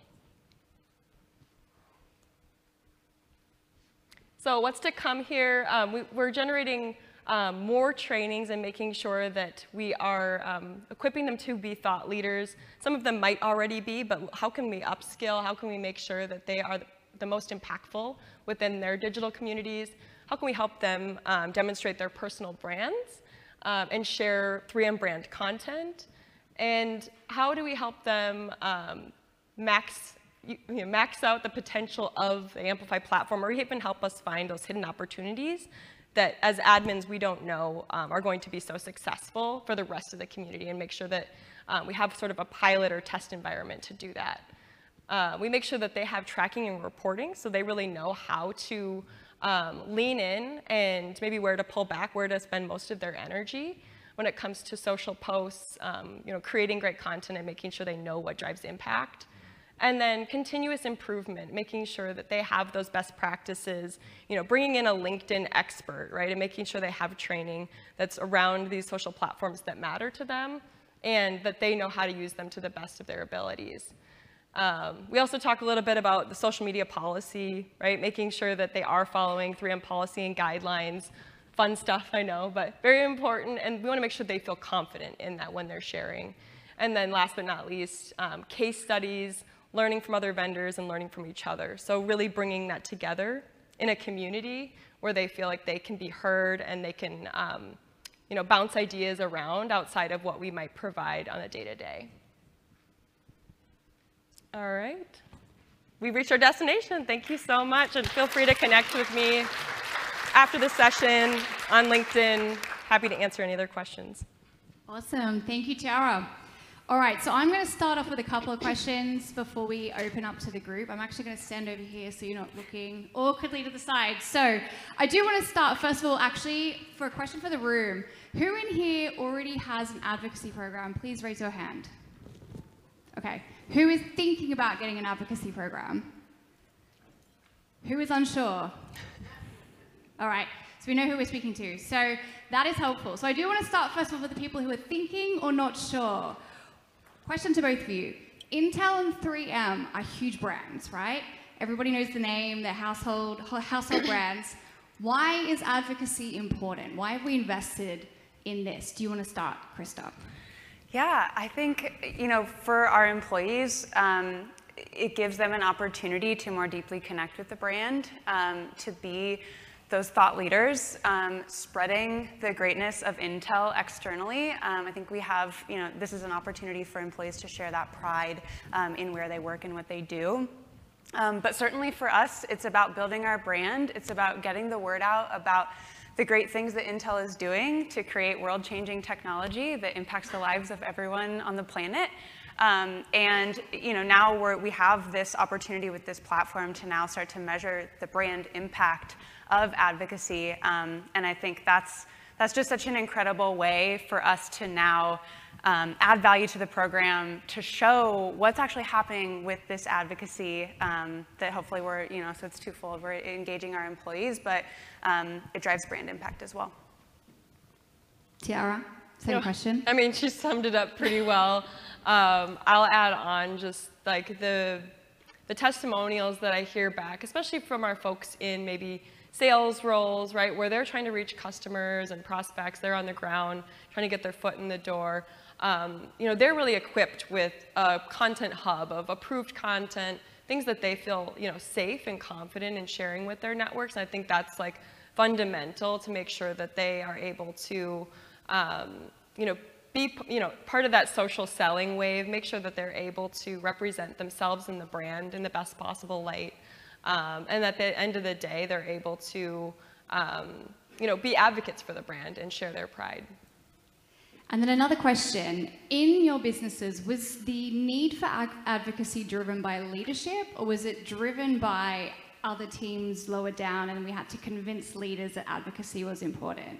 So what's to come here? We're generating more trainings and making sure that we are equipping them to be thought leaders. Some of them might already be, but how can we upskill? How can we make sure that they are the most impactful within their digital communities? How can we help them demonstrate their personal brands and share 3M brand content? And how do we help them max out the potential of the Amplify platform, or even help us find those hidden opportunities that as admins we don't know are going to be so successful for the rest of the community, and make sure that we have sort of a pilot or test environment to do that. We make sure that they have tracking and reporting so they really know how to lean in and maybe where to pull back, where to spend most of their energy when it comes to social posts, creating great content and making sure they know what drives impact. And then continuous improvement, making sure that they have those best practices, bringing in a LinkedIn expert, right, and making sure they have training that's around these social platforms that matter to them and that they know how to use them to the best of their abilities. We also talk a little bit about the social media policy, right, making sure that they are following 3M policy and guidelines. Fun stuff, I know, but very important, and we want to make sure they feel confident in that when they're sharing. And then last but not least, case studies, learning from other vendors and learning from each other. So really bringing that together in a community where they feel like they can be heard and they can bounce ideas around outside of what we might provide on a day-to-day. All right. We've reached our destination. Thank you so much, and feel free to connect with me after the session on LinkedIn. Happy to answer any other questions. Awesome. Thank you, Tiara. All right, so I'm going to start off with a couple of questions before we open up to the group. I'm actually going to stand over here so you're not looking awkwardly to the side. So I do want to start, first of all, actually, for a question for the room. Who in here already has an advocacy program? Please raise your hand. Okay. Who is thinking about getting an advocacy program? Who is unsure? All right, so we know who we're speaking to. So that is helpful. So I do want to start, first of all, with the people who are thinking or not sure. Question to both of you. Intel and 3M are huge brands, right? Everybody knows the name, they're household brands. Why is advocacy important? Why have we invested in this? Do you want to start, Krista? Yeah, I think, for our employees, it gives them an opportunity to more deeply connect with the brand, to be those thought leaders, spreading the greatness of Intel externally. I think we have, this is an opportunity for employees to share that pride in where they work and what they do. But certainly for us, it's about building our brand. It's about getting the word out about the great things that Intel is doing to create world-changing technology that impacts the lives of everyone on the planet. And now we have this opportunity with this platform to now start to measure the brand impact of advocacy. And I think that's just such an incredible way for us to now add value to the program, to show what's actually happening with this advocacy that hopefully we're, so it's twofold. We're engaging our employees, but it drives brand impact as well. Tiara, same question. I mean, she summed it up pretty well. I'll add on just like the testimonials that I hear back, especially from our folks in maybe sales roles, right, where they're trying to reach customers and prospects. They're on the ground trying to get their foot in the door. They're really equipped with a content hub of approved content, things that they feel, safe and confident in sharing with their networks. And I think that's like fundamental to make sure that they are able to, be part of that social selling wave, make sure that they're able to represent themselves and the brand in the best possible light. And at the end of the day, they're able to, be advocates for the brand and share their pride. And then another question, in your businesses, was the need for advocacy driven by leadership, or was it driven by other teams lower down and we had to convince leaders that advocacy was important?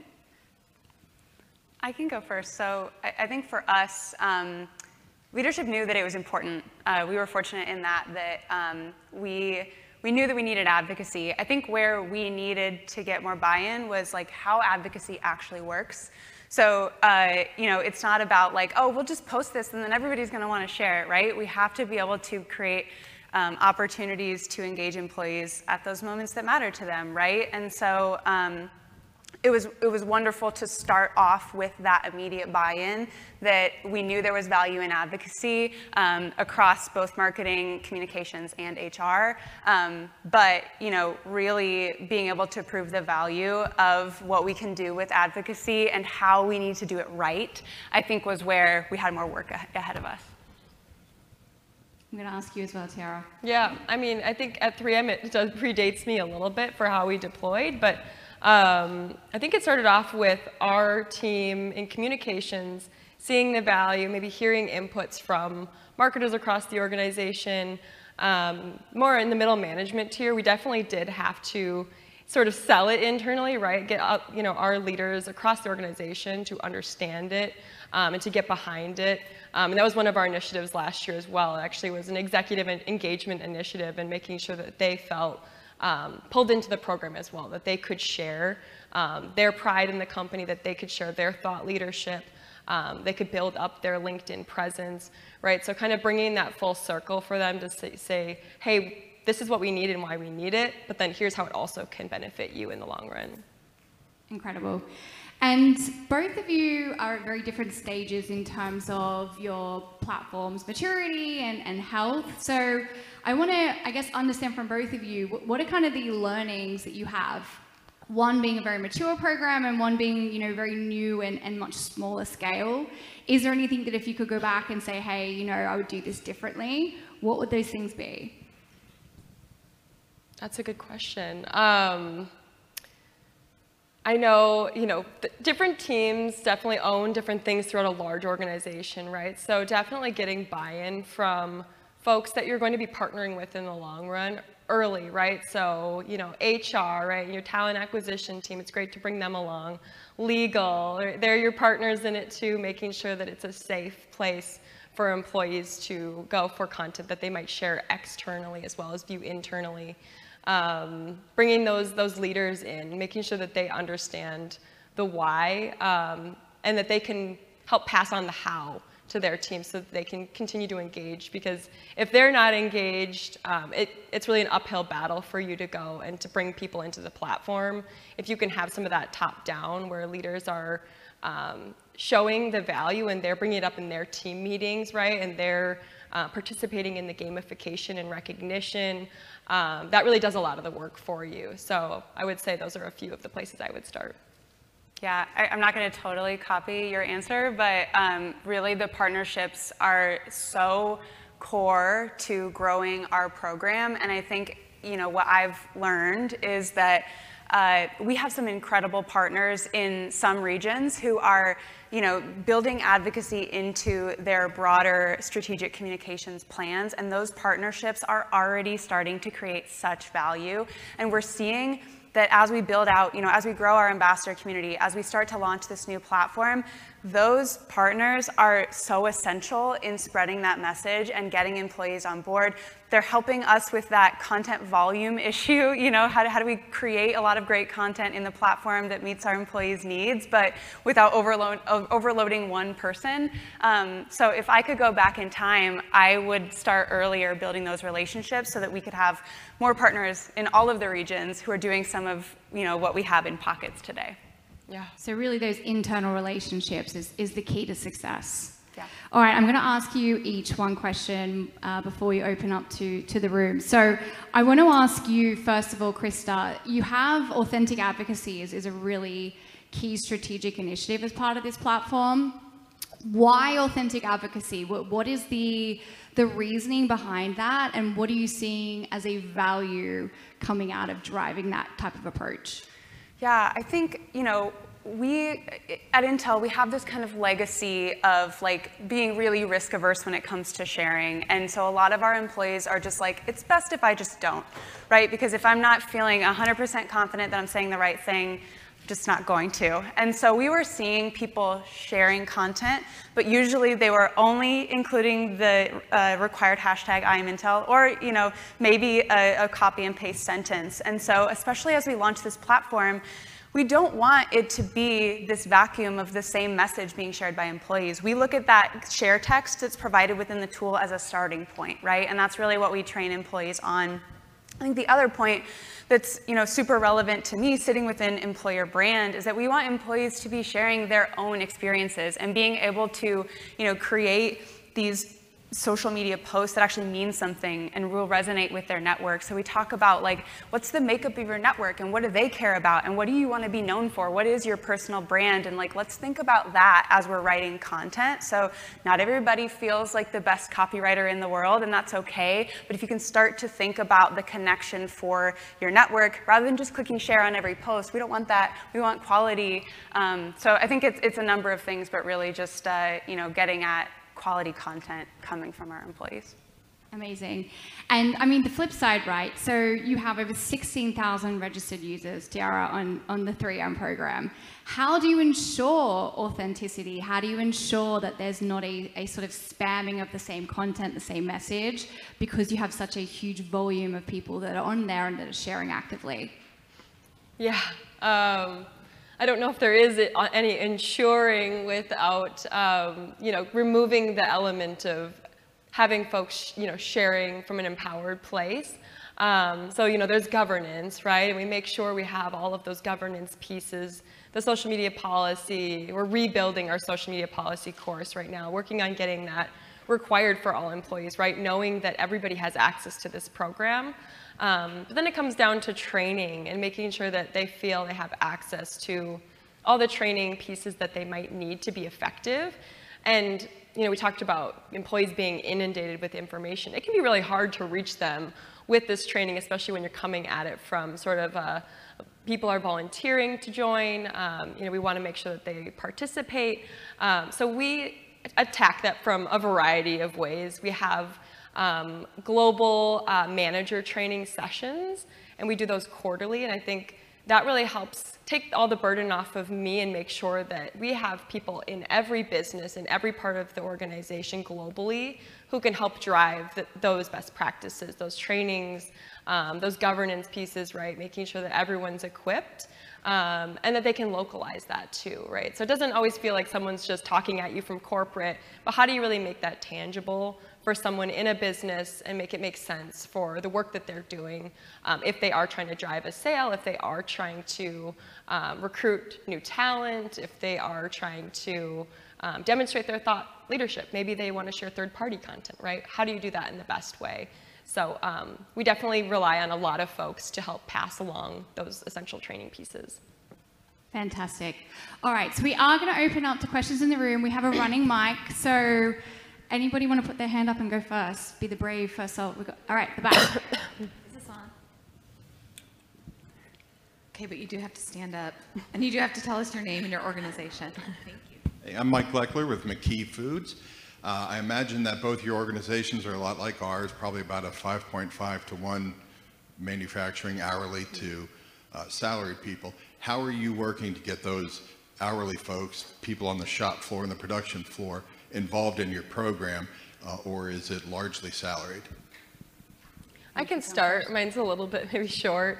I can go first. So I think for us, leadership knew that it was important. We were fortunate in that we knew that we needed advocacy. I think where we needed to get more buy-in was like how advocacy actually works. So, it's not about like, oh, we'll just post this and then everybody's going to want to share it, right? We have to be able to create opportunities to engage employees at those moments that matter to them, right? And so it was wonderful to start off with that immediate buy-in that we knew there was value in advocacy across both marketing, communications, and HR. But really being able to prove the value of what we can do with advocacy and how we need to do it right, I think was where we had more work ahead of us. I'm going to ask you as well, Tiara. Yeah, I mean, I think at 3M it predates me a little bit for how we deployed, but I think it started off with our team in communications, seeing the value, maybe hearing inputs from marketers across the organization, more in the middle management tier. We definitely did have to sort of sell it internally, right? Get our leaders across the organization to understand it and to get behind it. And that was one of our initiatives last year as well. It actually was an executive engagement initiative and making sure that they felt pulled into the program as well, that they could share their pride in the company, that they could share their thought leadership, they could build up their LinkedIn presence, right? So kind of bringing that full circle for them to say, hey, this is what we need and why we need it, but then here's how it also can benefit you in the long run. Incredible. And both of you are at very different stages in terms of your platform's maturity and health. So I want to, understand from both of you, what are kind of the learnings that you have? One being a very mature program and one being, very new and much smaller scale. Is there anything that if you could go back and say, hey, I would do this differently, what would those things be? That's a good question. I know, different teams definitely own different things throughout a large organization, right? So definitely getting buy-in from folks that you're going to be partnering with in the long run early, right? So, HR, right? Your talent acquisition team, it's great to bring them along. Legal, they're your partners in it too, making sure that it's a safe place for employees to go for content that they might share externally as well as view internally. Bringing those leaders in, making sure that they understand the why, and that they can help pass on the how to their team so that they can continue to engage. Because if they're not engaged, it's really an uphill battle for you to go and to bring people into the platform. If you can have some of that top down where leaders are showing the value and they're bringing it up in their team meetings, right? And they're participating in the gamification and recognition, that really does a lot of the work for you. So I would say those are a few of the places I would start. Yeah, I'm not going to totally copy your answer, but really the partnerships are so core to growing our program. And I think, what I've learned is that we have some incredible partners in some regions who are, building advocacy into their broader strategic communications plans. And those partnerships are already starting to create such value. And we're seeing that as we build out, as we grow our ambassador community, as we start to launch this new platform, those partners are so essential in spreading that message and getting employees on board. They're helping us with that content volume issue. You know, how do we create a lot of great content in the platform that meets our employees' needs, but without overloading one person? So if I could go back in time, I would start earlier building those relationships so that we could have more partners in all of the regions who are doing some of, you know, what we have in pockets today. Yeah. So really those internal relationships is the key to success. Yeah. All right, I'm going to ask you each one question before we open up to the room. So I want to ask you, first of all, Krista, you have authentic advocacy is a really key strategic initiative as part of this platform. Why authentic advocacy? What is the reasoning behind that, and what are you seeing as a value coming out of driving that type of approach? Yeah, I think, you know, we at Intel, we have this kind of legacy of like being really risk averse when it comes to sharing. And so a lot of our employees are just like, it's best if I just don't, right? Because if I'm not feeling 100% confident that I'm saying the right thing, I'm just not going to. And so we were seeing people sharing content, but usually they were only including the required hashtag I am Intel, or, you know, maybe a copy and paste sentence. And so especially as we launch this platform, we don't want it to be this vacuum of the same message being shared by employees. We look at that share text that's provided within the tool as a starting point, right? And that's really what we train employees on. I think the other point that's, you know, super relevant to me sitting within employer brand is that we want employees to be sharing their own experiences and being able to, you know, create these social media posts that actually mean something and will resonate with their network. So we talk about like, what's the makeup of your network and what do they care about and what do you want to be known for? What is your personal brand? And like, let's think about that as we're writing content. So not everybody feels like the best copywriter in the world, and that's okay. But if you can start to think about the connection for your network rather than just clicking share on every post, we don't want that. We want quality. So I think it's a number of things, but really just you know, getting at quality content coming from our employees. Amazing. And I mean, the flip side, right? So you have over 16,000 registered users, Tiara, on the 3M program. How do you ensure authenticity? How do you ensure that there's not a sort of spamming of the same content, the same message, because you have such a huge volume of people that are on there and that are sharing actively? Yeah. I don't know if there is any ensuring without, you know, removing the element of having folks, you know, sharing from an empowered place. So, you know, there's governance, right? And we make sure we have all of those governance pieces. The social media policy, we're rebuilding our social media policy course right now, working on getting that required for all employees, right? Knowing that everybody has access to this program. But then it comes down to training and making sure that they feel they have access to all the training pieces that they might need to be effective. And, you know, we talked about employees being inundated with information. It can be really hard to reach them with this training, especially when you're coming at it from sort of people are volunteering to join. You know, we want to make sure that they participate. So we attack that from a variety of ways. We have global manager training sessions, and we do those quarterly, and I think that really helps take all the burden off of me and make sure that we have people in every business, in every part of the organization globally who can help drive those best practices, those trainings, those governance pieces, right? Making sure that everyone's equipped. And that they can localize that too, right? So it doesn't always feel like someone's just talking at you from corporate, but how do you really make that tangible for someone in a business and make it make sense for the work that they're doing, if they are trying to drive a sale, if they are trying to recruit new talent, if they are trying to demonstrate their thought leadership. Maybe they want to share third-party content, right? How do you do that in the best way? So we definitely rely on a lot of folks to help pass along those essential training pieces. Fantastic. All right, so we are going to open up to questions in the room. We have a running mic, so anybody want to put their hand up and go first? Be the brave first. All right, the back. Is this on? Okay, but you do have to stand up, and you do have to tell us your name and your organization. Thank you. Hey, I'm Mike Leckler with McKee Foods. I imagine that both your organizations are a lot like ours, probably about a 5.5 to 1 manufacturing hourly to salaried people. How are you working to get those hourly folks, people on the shop floor and the production floor involved in your program, or is it largely salaried? I can start. Mine's a little bit maybe short.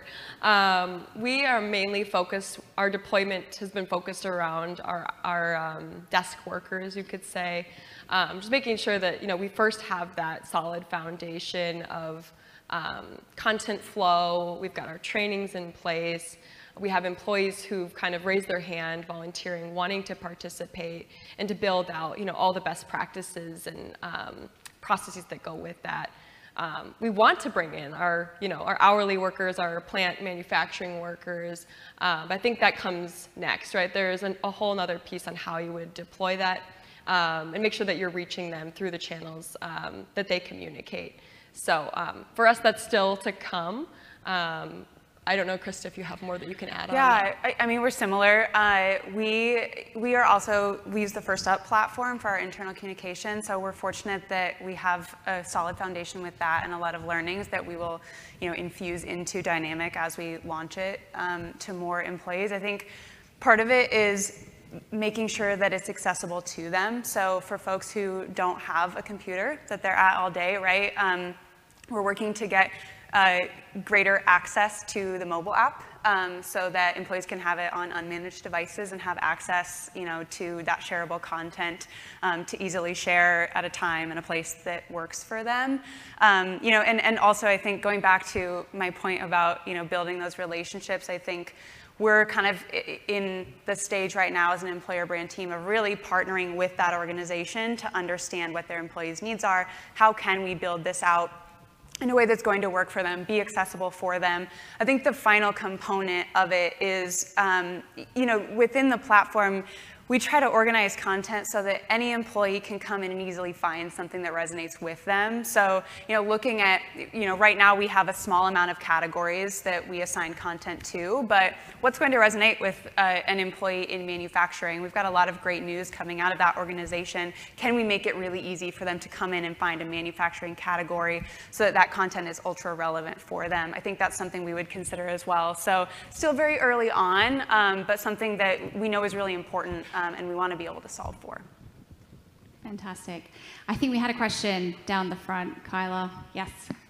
We are mainly focused, our deployment has been focused around our desk workers, you could say. Just making sure that, you know, we first have that solid foundation of content flow. We've got our trainings in place. We have employees who've kind of raised their hand, volunteering, wanting to participate, and to build out, you know, all the best practices and processes that go with that. We want to bring in our, you know, our hourly workers, our plant manufacturing workers. But I think that comes next, right? There's a whole other piece on how you would deploy that and make sure that you're reaching them through the channels that they communicate. So for us, that's still to come. I don't know, Krista, if you have more that you can add on. Yeah, I mean, we're similar. We are also, we use the First Up platform for our internal communication, so we're fortunate that we have a solid foundation with that and a lot of learnings that we will, you know, infuse into Dynamic as we launch it to more employees. I think part of it is making sure that it's accessible to them. So for folks who don't have a computer that they're at all day, right, we're working to get greater access to the mobile app so that employees can have it on unmanaged devices and have access, you know, to that shareable content to easily share at a time and a place that works for them. You know, and also I think going back to my point about, you know, building those relationships, I think we're kind of in the stage right now as an employer brand team of really partnering with that organization to understand what their employees' needs are. How can we build this out in a way that's going to work for them, be accessible for them? I think the final component of it is, you know, within the platform, we try to organize content so that any employee can come in and easily find something that resonates with them. So, you know, looking at, you know, right now we have a small amount of categories that we assign content to, but what's going to resonate with an employee in manufacturing? We've got a lot of great news coming out of that organization. Can we make it really easy for them to come in and find a manufacturing category so that that content is ultra relevant for them? I think that's something we would consider as well. So still very early on, but something that we know is really important and we want to be able to solve for. Fantastic. I think we had a question down the front. Kyla, yes.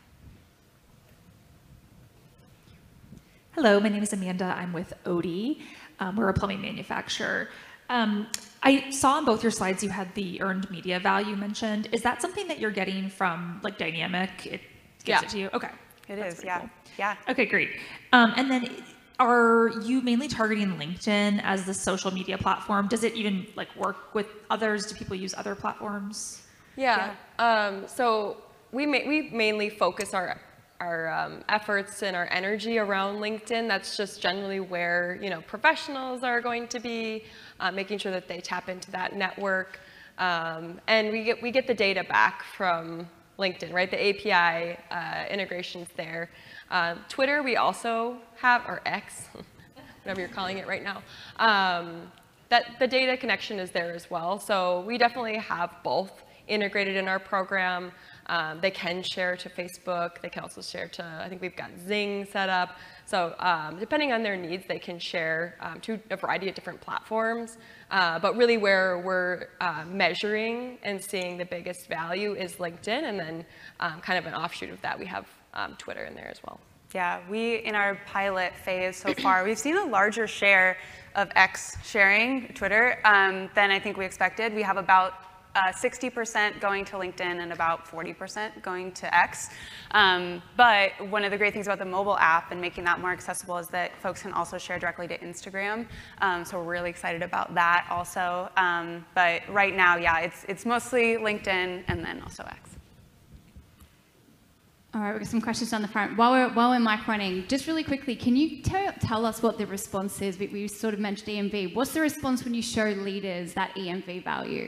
Hello, my name is Amanda. I'm with Odie. We're a plumbing manufacturer. I saw on both your slides you had the earned media value mentioned. Is that something that you're getting from like Dynamic? It gives it to you? Okay. It is, yeah. Cool. Yeah. Okay, great. And then are you mainly targeting LinkedIn as the social media platform? Does it even like work with others? Do people use other platforms? Yeah. So we mainly focus our efforts and our energy around LinkedIn. That's just generally where, you know, professionals are going to be, making sure that they tap into that network. And we get the data back from LinkedIn, right? The API integrations there. Twitter, we also have, or X, whatever you're calling it right now. That the data connection is there as well. So we definitely have both integrated in our program. They can share to Facebook. They can also share to, I think we've got Zing set up. So depending on their needs, they can share to a variety of different platforms. But really where we're measuring and seeing the biggest value is LinkedIn. And then kind of an offshoot of that, we have Twitter in there as well. Yeah, we, in our pilot phase so far, we've seen a larger share of X sharing Twitter than I think we expected. We have about 60% going to LinkedIn and about 40% going to X. But one of the great things about the mobile app and making that more accessible is that folks can also share directly to Instagram. So we're really excited about that also. But right now, yeah, it's mostly LinkedIn and then also X. All right, we've got some questions on the front. While we're mic running, just really quickly, can you tell us what the response is? We sort of mentioned EMV. What's the response when you show leaders that EMV value?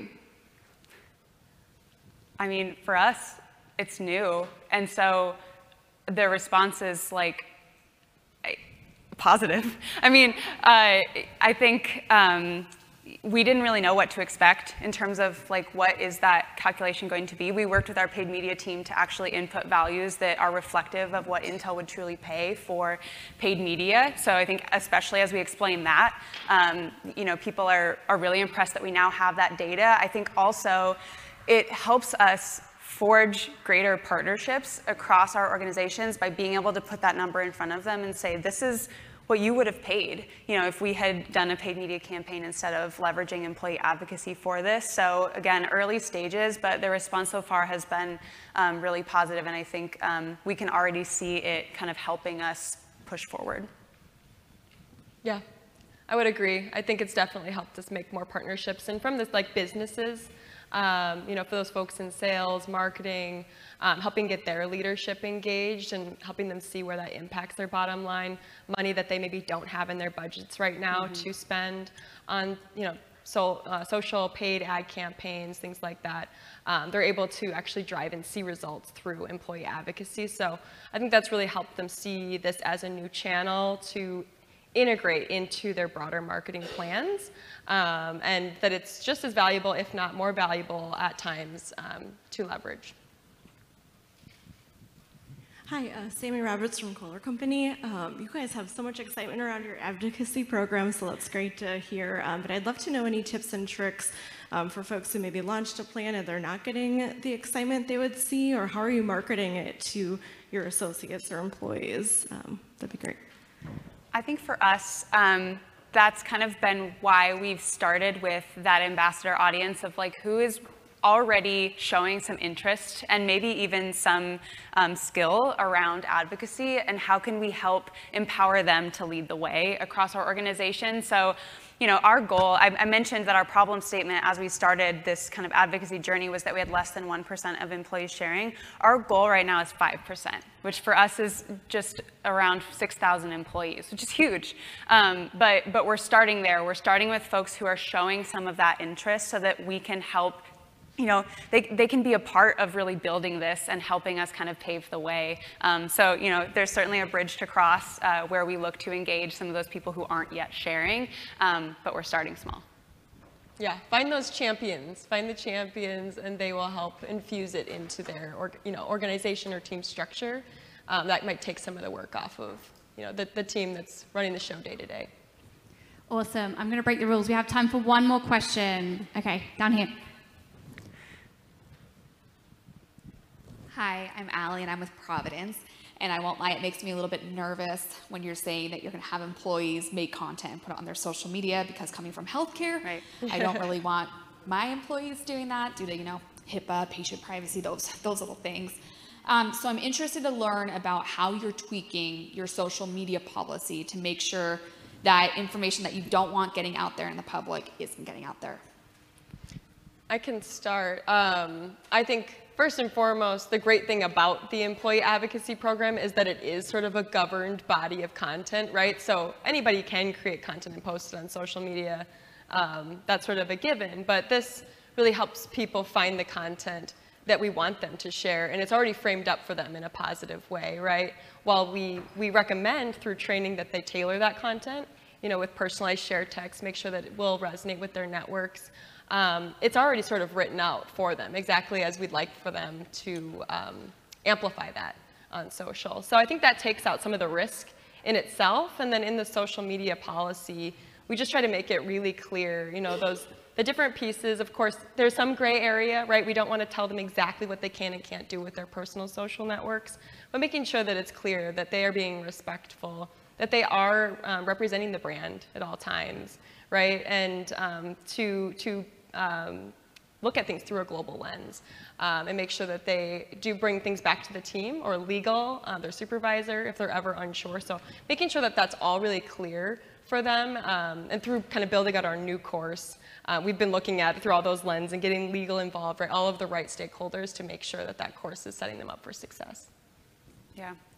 I mean, for us, it's new. And so the response is like positive. I mean, I think, we didn't really know what to expect in terms of like what is that calculation going to be. We worked with our paid media team to actually input values that are reflective of what Intel would truly pay for paid media. So I think especially as we explain that, people are really impressed that we now have that data. I think also it helps us forge greater partnerships across our organizations by being able to put that number in front of them and say, this is what you would have paid, if we had done a paid media campaign instead of leveraging employee advocacy for this. So again, early stages, but the response so far has been really positive, and I think we can already see it kind of helping us push forward. Yeah, I would agree. I think it's definitely helped us make more partnerships, and from this, like businesses, for those folks in sales, marketing, helping get their leadership engaged and helping them see where that impacts their bottom line, money that they maybe don't have in their budgets right now to spend on, social paid ad campaigns, things like that. They're able to actually drive and see results through employee advocacy. So I think that's really helped them see this as a new channel to integrate into their broader marketing plans, and that it's just as valuable, if not more valuable at times, to leverage. Hi, Sammy Roberts from Kohler Company. You guys have so much excitement around your advocacy program, so that's great to hear. But I'd love to know any tips and tricks for folks who maybe launched a plan and they're not getting the excitement they would see, or how are you marketing it to your associates or employees? That'd be great. I think for us, that's kind of been why we've started with that ambassador audience of like who is already showing some interest and maybe even some skill around advocacy, and how can we help empower them to lead the way across our organization. So, our goal, I mentioned that our problem statement as we started this kind of advocacy journey was that we had less than 1% of employees sharing. Our goal right now is 5%, which for us is just around 6,000 employees, which is huge. But we're starting there. We're starting with folks who are showing some of that interest so that we can help, they can be a part of really building this and helping us kind of pave the way. So, there's certainly a bridge to cross where we look to engage some of those people who aren't yet sharing, but we're starting small. Yeah, find those champions. Find the champions, and they will help infuse it into their organization or team structure. That might take some of the work off of the team that's running the show day to day. Awesome. I'm going to break the rules. We have time for one more question. Okay, down here. Hi, I'm Allie, and I'm with Providence. And I won't lie, it makes me a little bit nervous when you're saying that you're going to have employees make content and put it on their social media, because coming from healthcare, Right. I don't really want my employees doing that due to, HIPAA, patient privacy, those little things. So I'm interested to learn about how you're tweaking your social media policy to make sure that information that you don't want getting out there in the public isn't getting out there. I can start. I think first and foremost, the great thing about the employee advocacy program is that it is sort of a governed body of content, right? So anybody can create content and post it on social media. That's sort of a given, but this really helps people find the content that we want them to share, and it's already framed up for them in a positive way, right? While we recommend through training that they tailor that content, with personalized share text, make sure that it will resonate with their networks. It's already sort of written out for them, exactly as we'd like for them to amplify that on social. So I think that takes out some of the risk in itself, and then in the social media policy, we just try to make it really clear, the different pieces. Of course, there's some gray area, right? We don't want to tell them exactly what they can and can't do with their personal social networks, but making sure that it's clear that they are being respectful, that they are representing the brand at all times, right? And to look at things through a global lens and make sure that they do bring things back to the team or legal, their supervisor, if they're ever unsure. So making sure that that's all really clear for them, and through kind of building out our new course, we've been looking at it through all those lenses and getting legal involved, right? All of the right stakeholders to make sure that that course is setting them up for success. Yeah,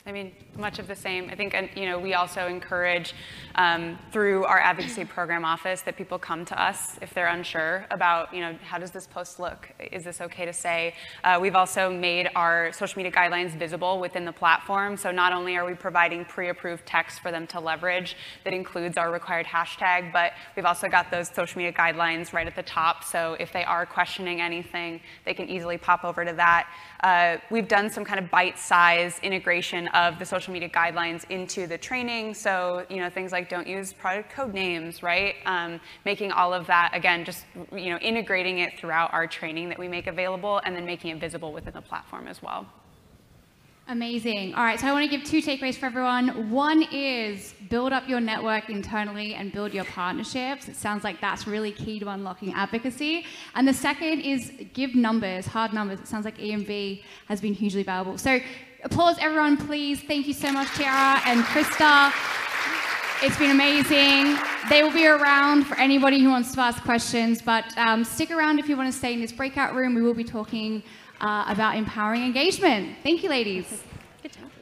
I mean, much of the same. I think, you know, we also encourage through our advocacy program office that people come to us if they're unsure about, you know, how does this post look? Is this okay to say? We've also made our social media guidelines visible within the platform. So not only are we providing pre-approved text for them to leverage that includes our required hashtag, but we've also got those social media guidelines right at the top. So if they are questioning anything, they can easily pop over to that. We've done some kind of bite-size integration of the social media guidelines into the training. So, you know, things like don't use product code names, right? Making all of that, again, just, you know, integrating it throughout our training that we make available and then making it visible within the platform as well. Amazing. All right, so I want to give 2 takeaways for everyone. One is build up your network internally and build your partnerships. It sounds like that's really key to unlocking advocacy. And the second is give numbers, hard numbers. It sounds like EMV has been hugely valuable. So applause everyone, please. Thank you so much, Tiara and Krista. It's been amazing. They will be around for anybody who wants to ask questions, but stick around if you want to stay in this breakout room. We will be talking about empowering engagement. Thank you, ladies. Good job.